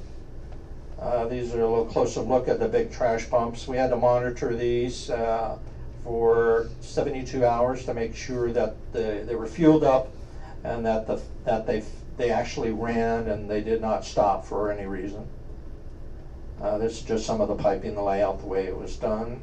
Uh, these are a little closer look at the big trash pumps. We had to monitor these uh, for seventy-two hours to make sure that the, they were fueled up and that the that they they actually ran and they did not stop for any reason. Uh, this is just some of the piping, the layout, the way it was done.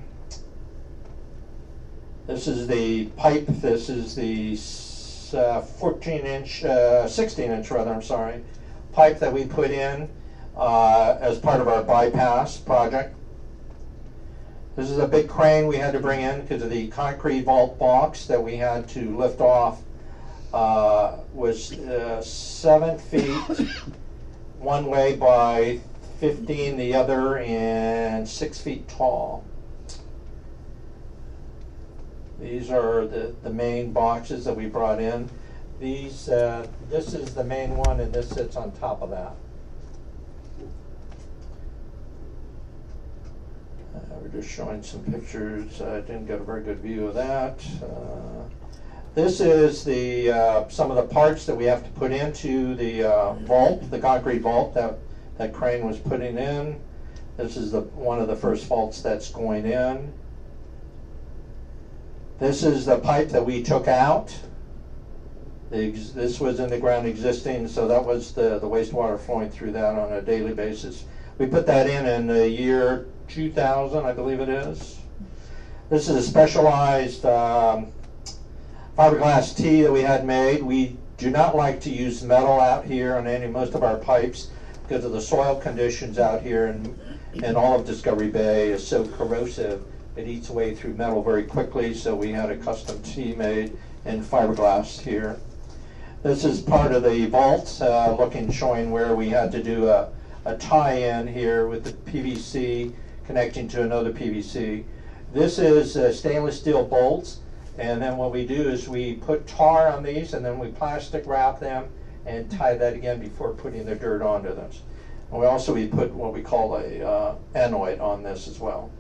This is the pipe. This is the uh, fourteen inch, uh, sixteen inch rather. I'm sorry, pipe that we put in uh, as part of our bypass project. This is a big crane we had to bring in because of the concrete vault box that we had to lift off. Uh, was uh, seven feet one way by fifteen the other, and six feet tall. These are the, the main boxes that we brought in. These, uh, this is the main one, and this sits on top of that. Uh, we're just showing some pictures. I didn't get a very good view of that. Uh, This is the uh, some of the parts that we have to put into the uh, vault, the concrete vault that that crane was putting in. This is the one of the first vaults that's going in. This is the pipe that we took out. The ex this was in the ground existing, so that was the, the wastewater flowing through that on a daily basis. We put that in in the year two thousand, I believe it is. This is a specialized um, fiberglass tee that we had made. We do not like to use metal out here on any most of our pipes because of the soil conditions out here, and, and all of Discovery Bay is so corrosive. It eats away through metal very quickly, so we had a custom tee made in fiberglass here. This is part of the vault, uh, looking, showing where we had to do a, a tie-in here with the P V C connecting to another P V C. This is uh, stainless steel bolts. And then what we do is we put tar on these, and then we plastic wrap them and tie that again before putting the dirt onto this. And we also we put what we call a uh, anoid on this as well.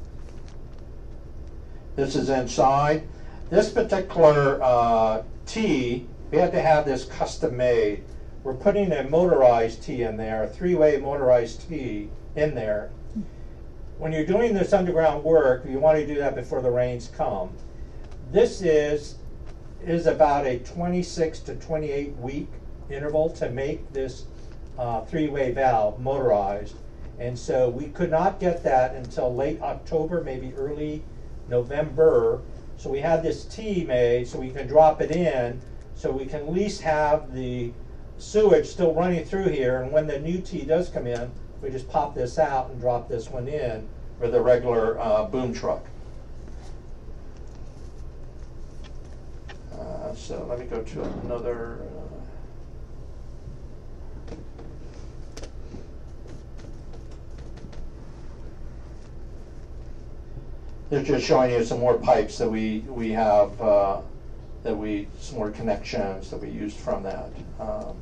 This is inside. This particular uh, tee, we had to have this custom made. We're putting a motorized tee in there, a three-way motorized tee in there. When you're doing this underground work, you want to do that before the rains come. This is is about a twenty-six to twenty-eight week interval to make this uh, three-way valve motorized, and so we could not get that until late October, maybe early November. So we had this tee made so we can drop it in, so we can at least have the sewage still running through here, and when the new tee does come in, we just pop this out and drop this one in with a regular uh, boom truck. Uh, so let me go to another. Uh, They're just showing you some more pipes that we, we have, uh, that we, some more connections that we used from that. Um,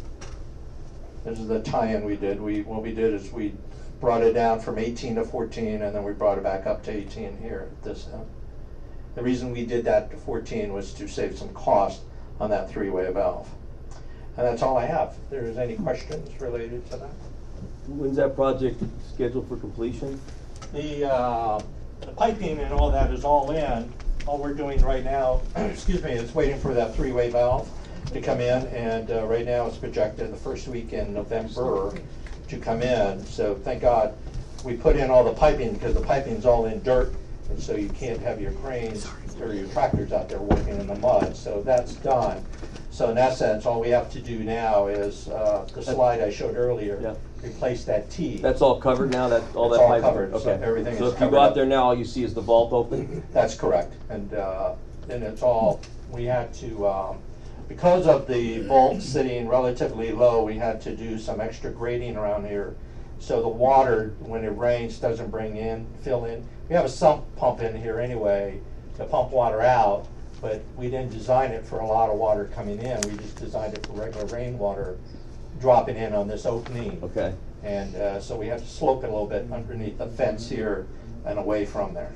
This is the tie-in we did. We, what we did is we brought it down from eighteen to fourteen, and then we brought it back up to eighteen here at this end. The reason we did that to fourteen was to save some cost on that three-way valve. And that's all I have. If there's any questions related to that. When's that project scheduled for completion? The, uh, the piping and all that is all in. All we're doing right now, excuse me, is waiting for that three-way valve to come in, and uh, right now it's projected the first week in November to come in. So thank God we put in all the piping, because the piping's all in dirt, and so you can't have your cranes or your tractors out there working in the mud. So that's done. So in that sense, all we have to do now is uh, the slide I showed earlier. Yeah. Replace that T. That's all covered now? That all It's that all pipe- covered, so Okay. everything So is if you covered go out up. there now, all you see is the vault open? That's correct. And uh, and it's all, we had to, um, because of the vault sitting relatively low, we had to do some extra grading around here. So the water, when it rains, doesn't bring in, fill in. We have a sump pump in here anyway to pump water out, but we didn't design it for a lot of water coming in. We just designed it for regular rainwater dropping in on this opening. Okay. And uh, so we have to slope it a little bit underneath the fence here and away from there.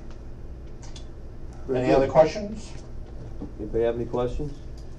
Very Any good. other questions? Anybody have any questions?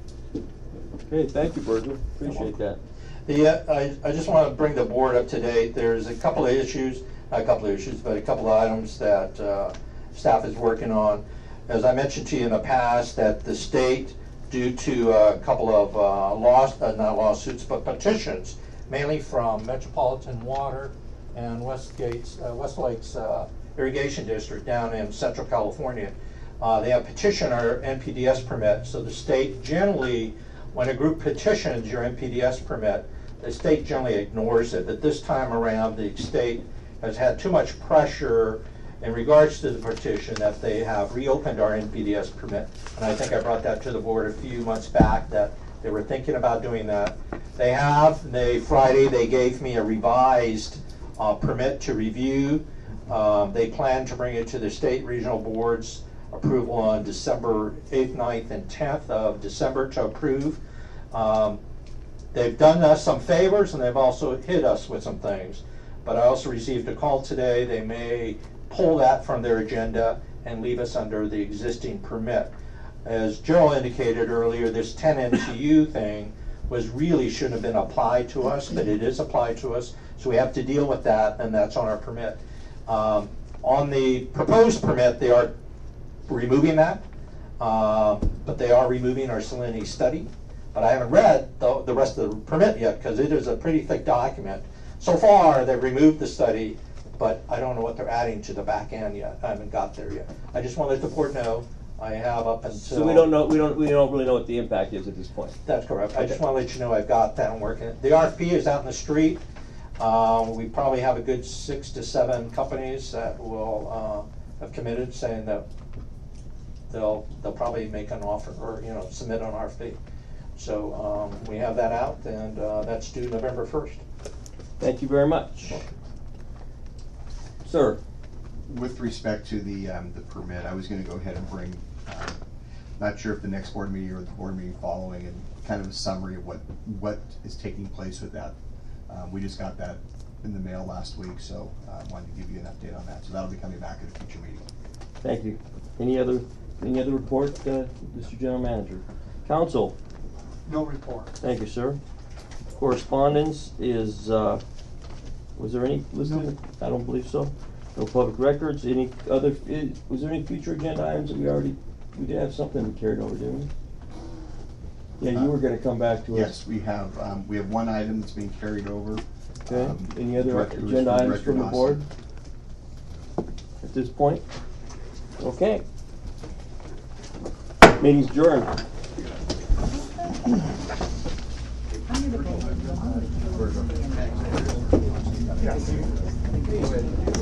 Okay, thank you, Virgil. Appreciate that. The, uh, I, I just want to bring the board up to date. There's a couple of issues, not a couple of issues, but a couple of items that uh, staff is working on. As I mentioned to you in the past, that the state, due to a couple of uh, laws, uh, not lawsuits, but petitions, mainly from Metropolitan Water and Westgate's, uh, Westlake's uh, Irrigation District down in Central California. Uh, they have petitioned our N P D S permit, so the state generally, when a group petitions your N P D S permit, the state generally ignores it. But this time around, the state has had too much pressure in regards to the petition that they have reopened our N P D S permit. And I think I brought that to the board a few months back, that they were thinking about doing that. They have. They, Friday, they gave me a revised uh, permit to review. Um, they plan to bring it to the state regional boards approval on December eighth, ninth, and tenth of December to approve. Um, they've done us some favors, and they've also hit us with some things. But I also received a call today. They may pull that from their agenda and leave us under the existing permit. As Joe indicated earlier, this ten N T U thing was really shouldn't have been applied to us, but it is applied to us. So we have to deal with that, and that's on our permit. Um, on the proposed permit, they are removing that, uh, but they are removing our salinity study. But I haven't read the, the rest of the permit yet, because it is a pretty thick document. So far, they've removed the study, but I don't know what they're adding to the back end yet. I haven't got there yet. I just want to let the board know I have up until. So we don't know, we don't, we don't really know what the impact is at this point? That's correct. I just want to let you know I've got that and working it. The R F P is out in the street. Um, we probably have a good six to seven companies that will uh, have committed, saying that they'll they'll probably make an offer, or you know, submit an R F P. So um, we have that out, and uh, that's due November first. Thank you very much. Sir. With respect to the um, the permit, I was going to go ahead and bring, um, not sure if the next board meeting or the board meeting following, and kind of a summary of what what is taking place with that. Um, we just got that in the mail last week, so I uh, wanted to give you an update on that. So that'll be coming back at a future meeting. Thank you. Any other any other report, uh, Mister General Manager? Council. No report. Thank you, sir. Correspondence is, uh, was there any listed? I don't believe so. No public records. Any other, is, was there any future agenda items that we already, we did have something we carried over, didn't we? Yeah, you were gonna come back to us. Yes, we have, um, we have one item that's being carried over. Okay, Um, any other Director- agenda items Director from the Dawson. board? At this point? Okay. Meeting's adjourned. Yes.